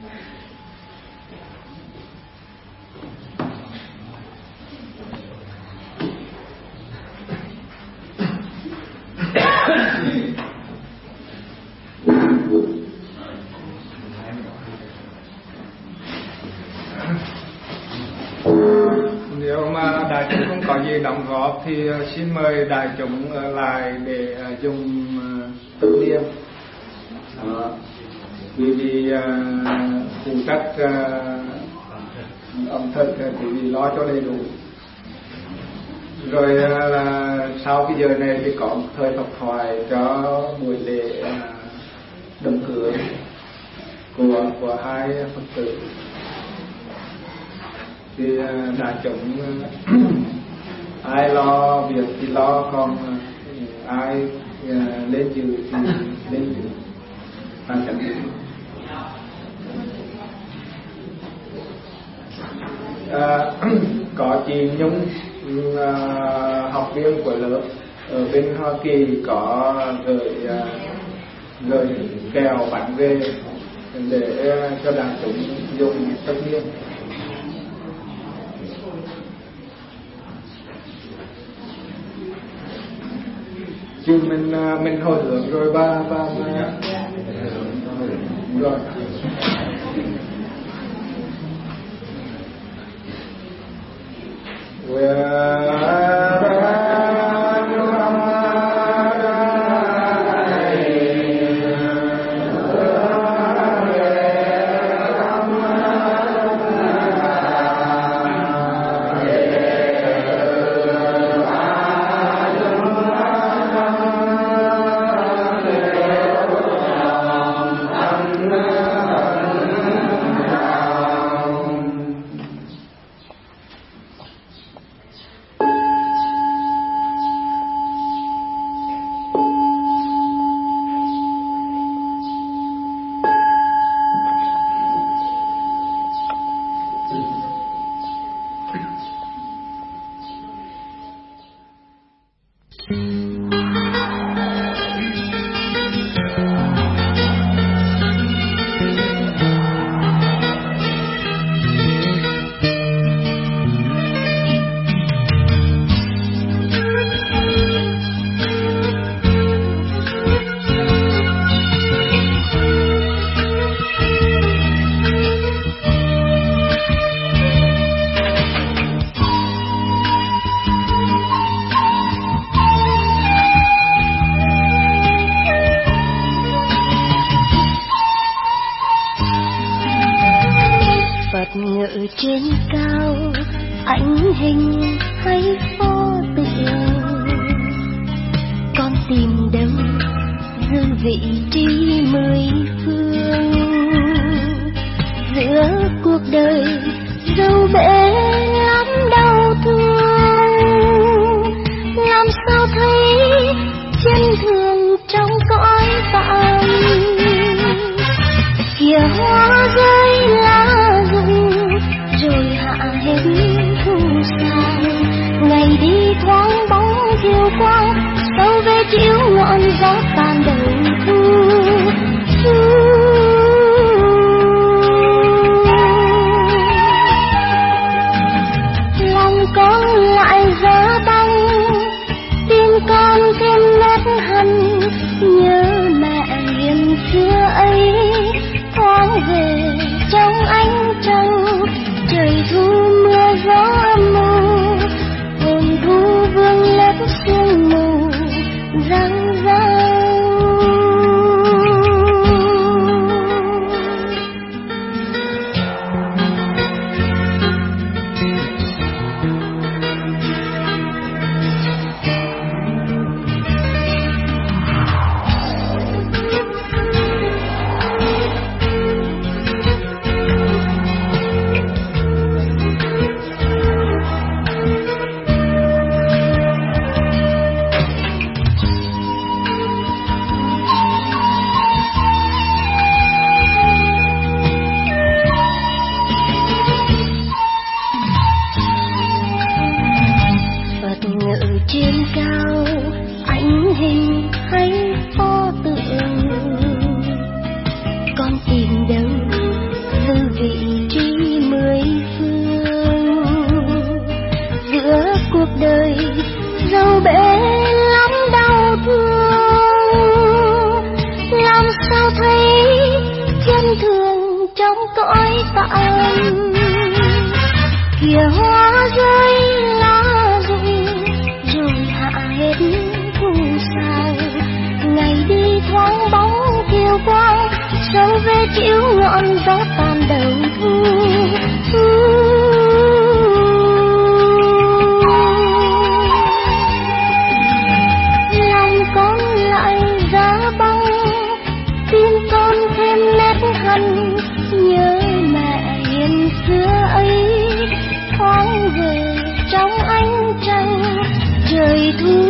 Nếu mà đại chúng không có gì đóng góp thì uh, xin mời đại chúng uh, lại để uh, dùng uh, tự niệm. Đó. Vì vì uh, phụ trách uh, ẩm thực thì vì lo cho đầy đủ. Rồi uh, là sau cái giờ này thì có một thời Phật thoại cho buổi lễ uh, đám cưới của của hai Phật tử. Thì uh, đại chúng uh, ai lo việc thì lo, còn uh, ai uh, lên dự thì lên dự và chẳng dự. Uh, có chị Nhung, uh, học viên của lớp ở bên Hoa Kỳ, có gửi uh, gửi kẹo bánh về để uh, cho đại chúng dùng tất nhiên. Chứ mình mình hồi hướng rồi ba ba rồi. trên cao ảnh hình hay pho tượng, con tìm đâu giữ vị trí mười phương giữa cuộc đời dẫu bể lắm đau thương. Làm sao thấy chân thường trong cõi vạn, kìa hóa sao thấy chân thường trong cõi tạm. Kìa hoa rơi lá rụng rồi hạ hết thu sao, ngày đi thoáng bóng kiêu quang, sâu về chiếu ngọn gió tàn đầu thu. Lòng con lại giá băng, tim con thêm nét hằn, nhớ mẹ hiền xưa ấy thoáng về trong ánh trăng trời thu.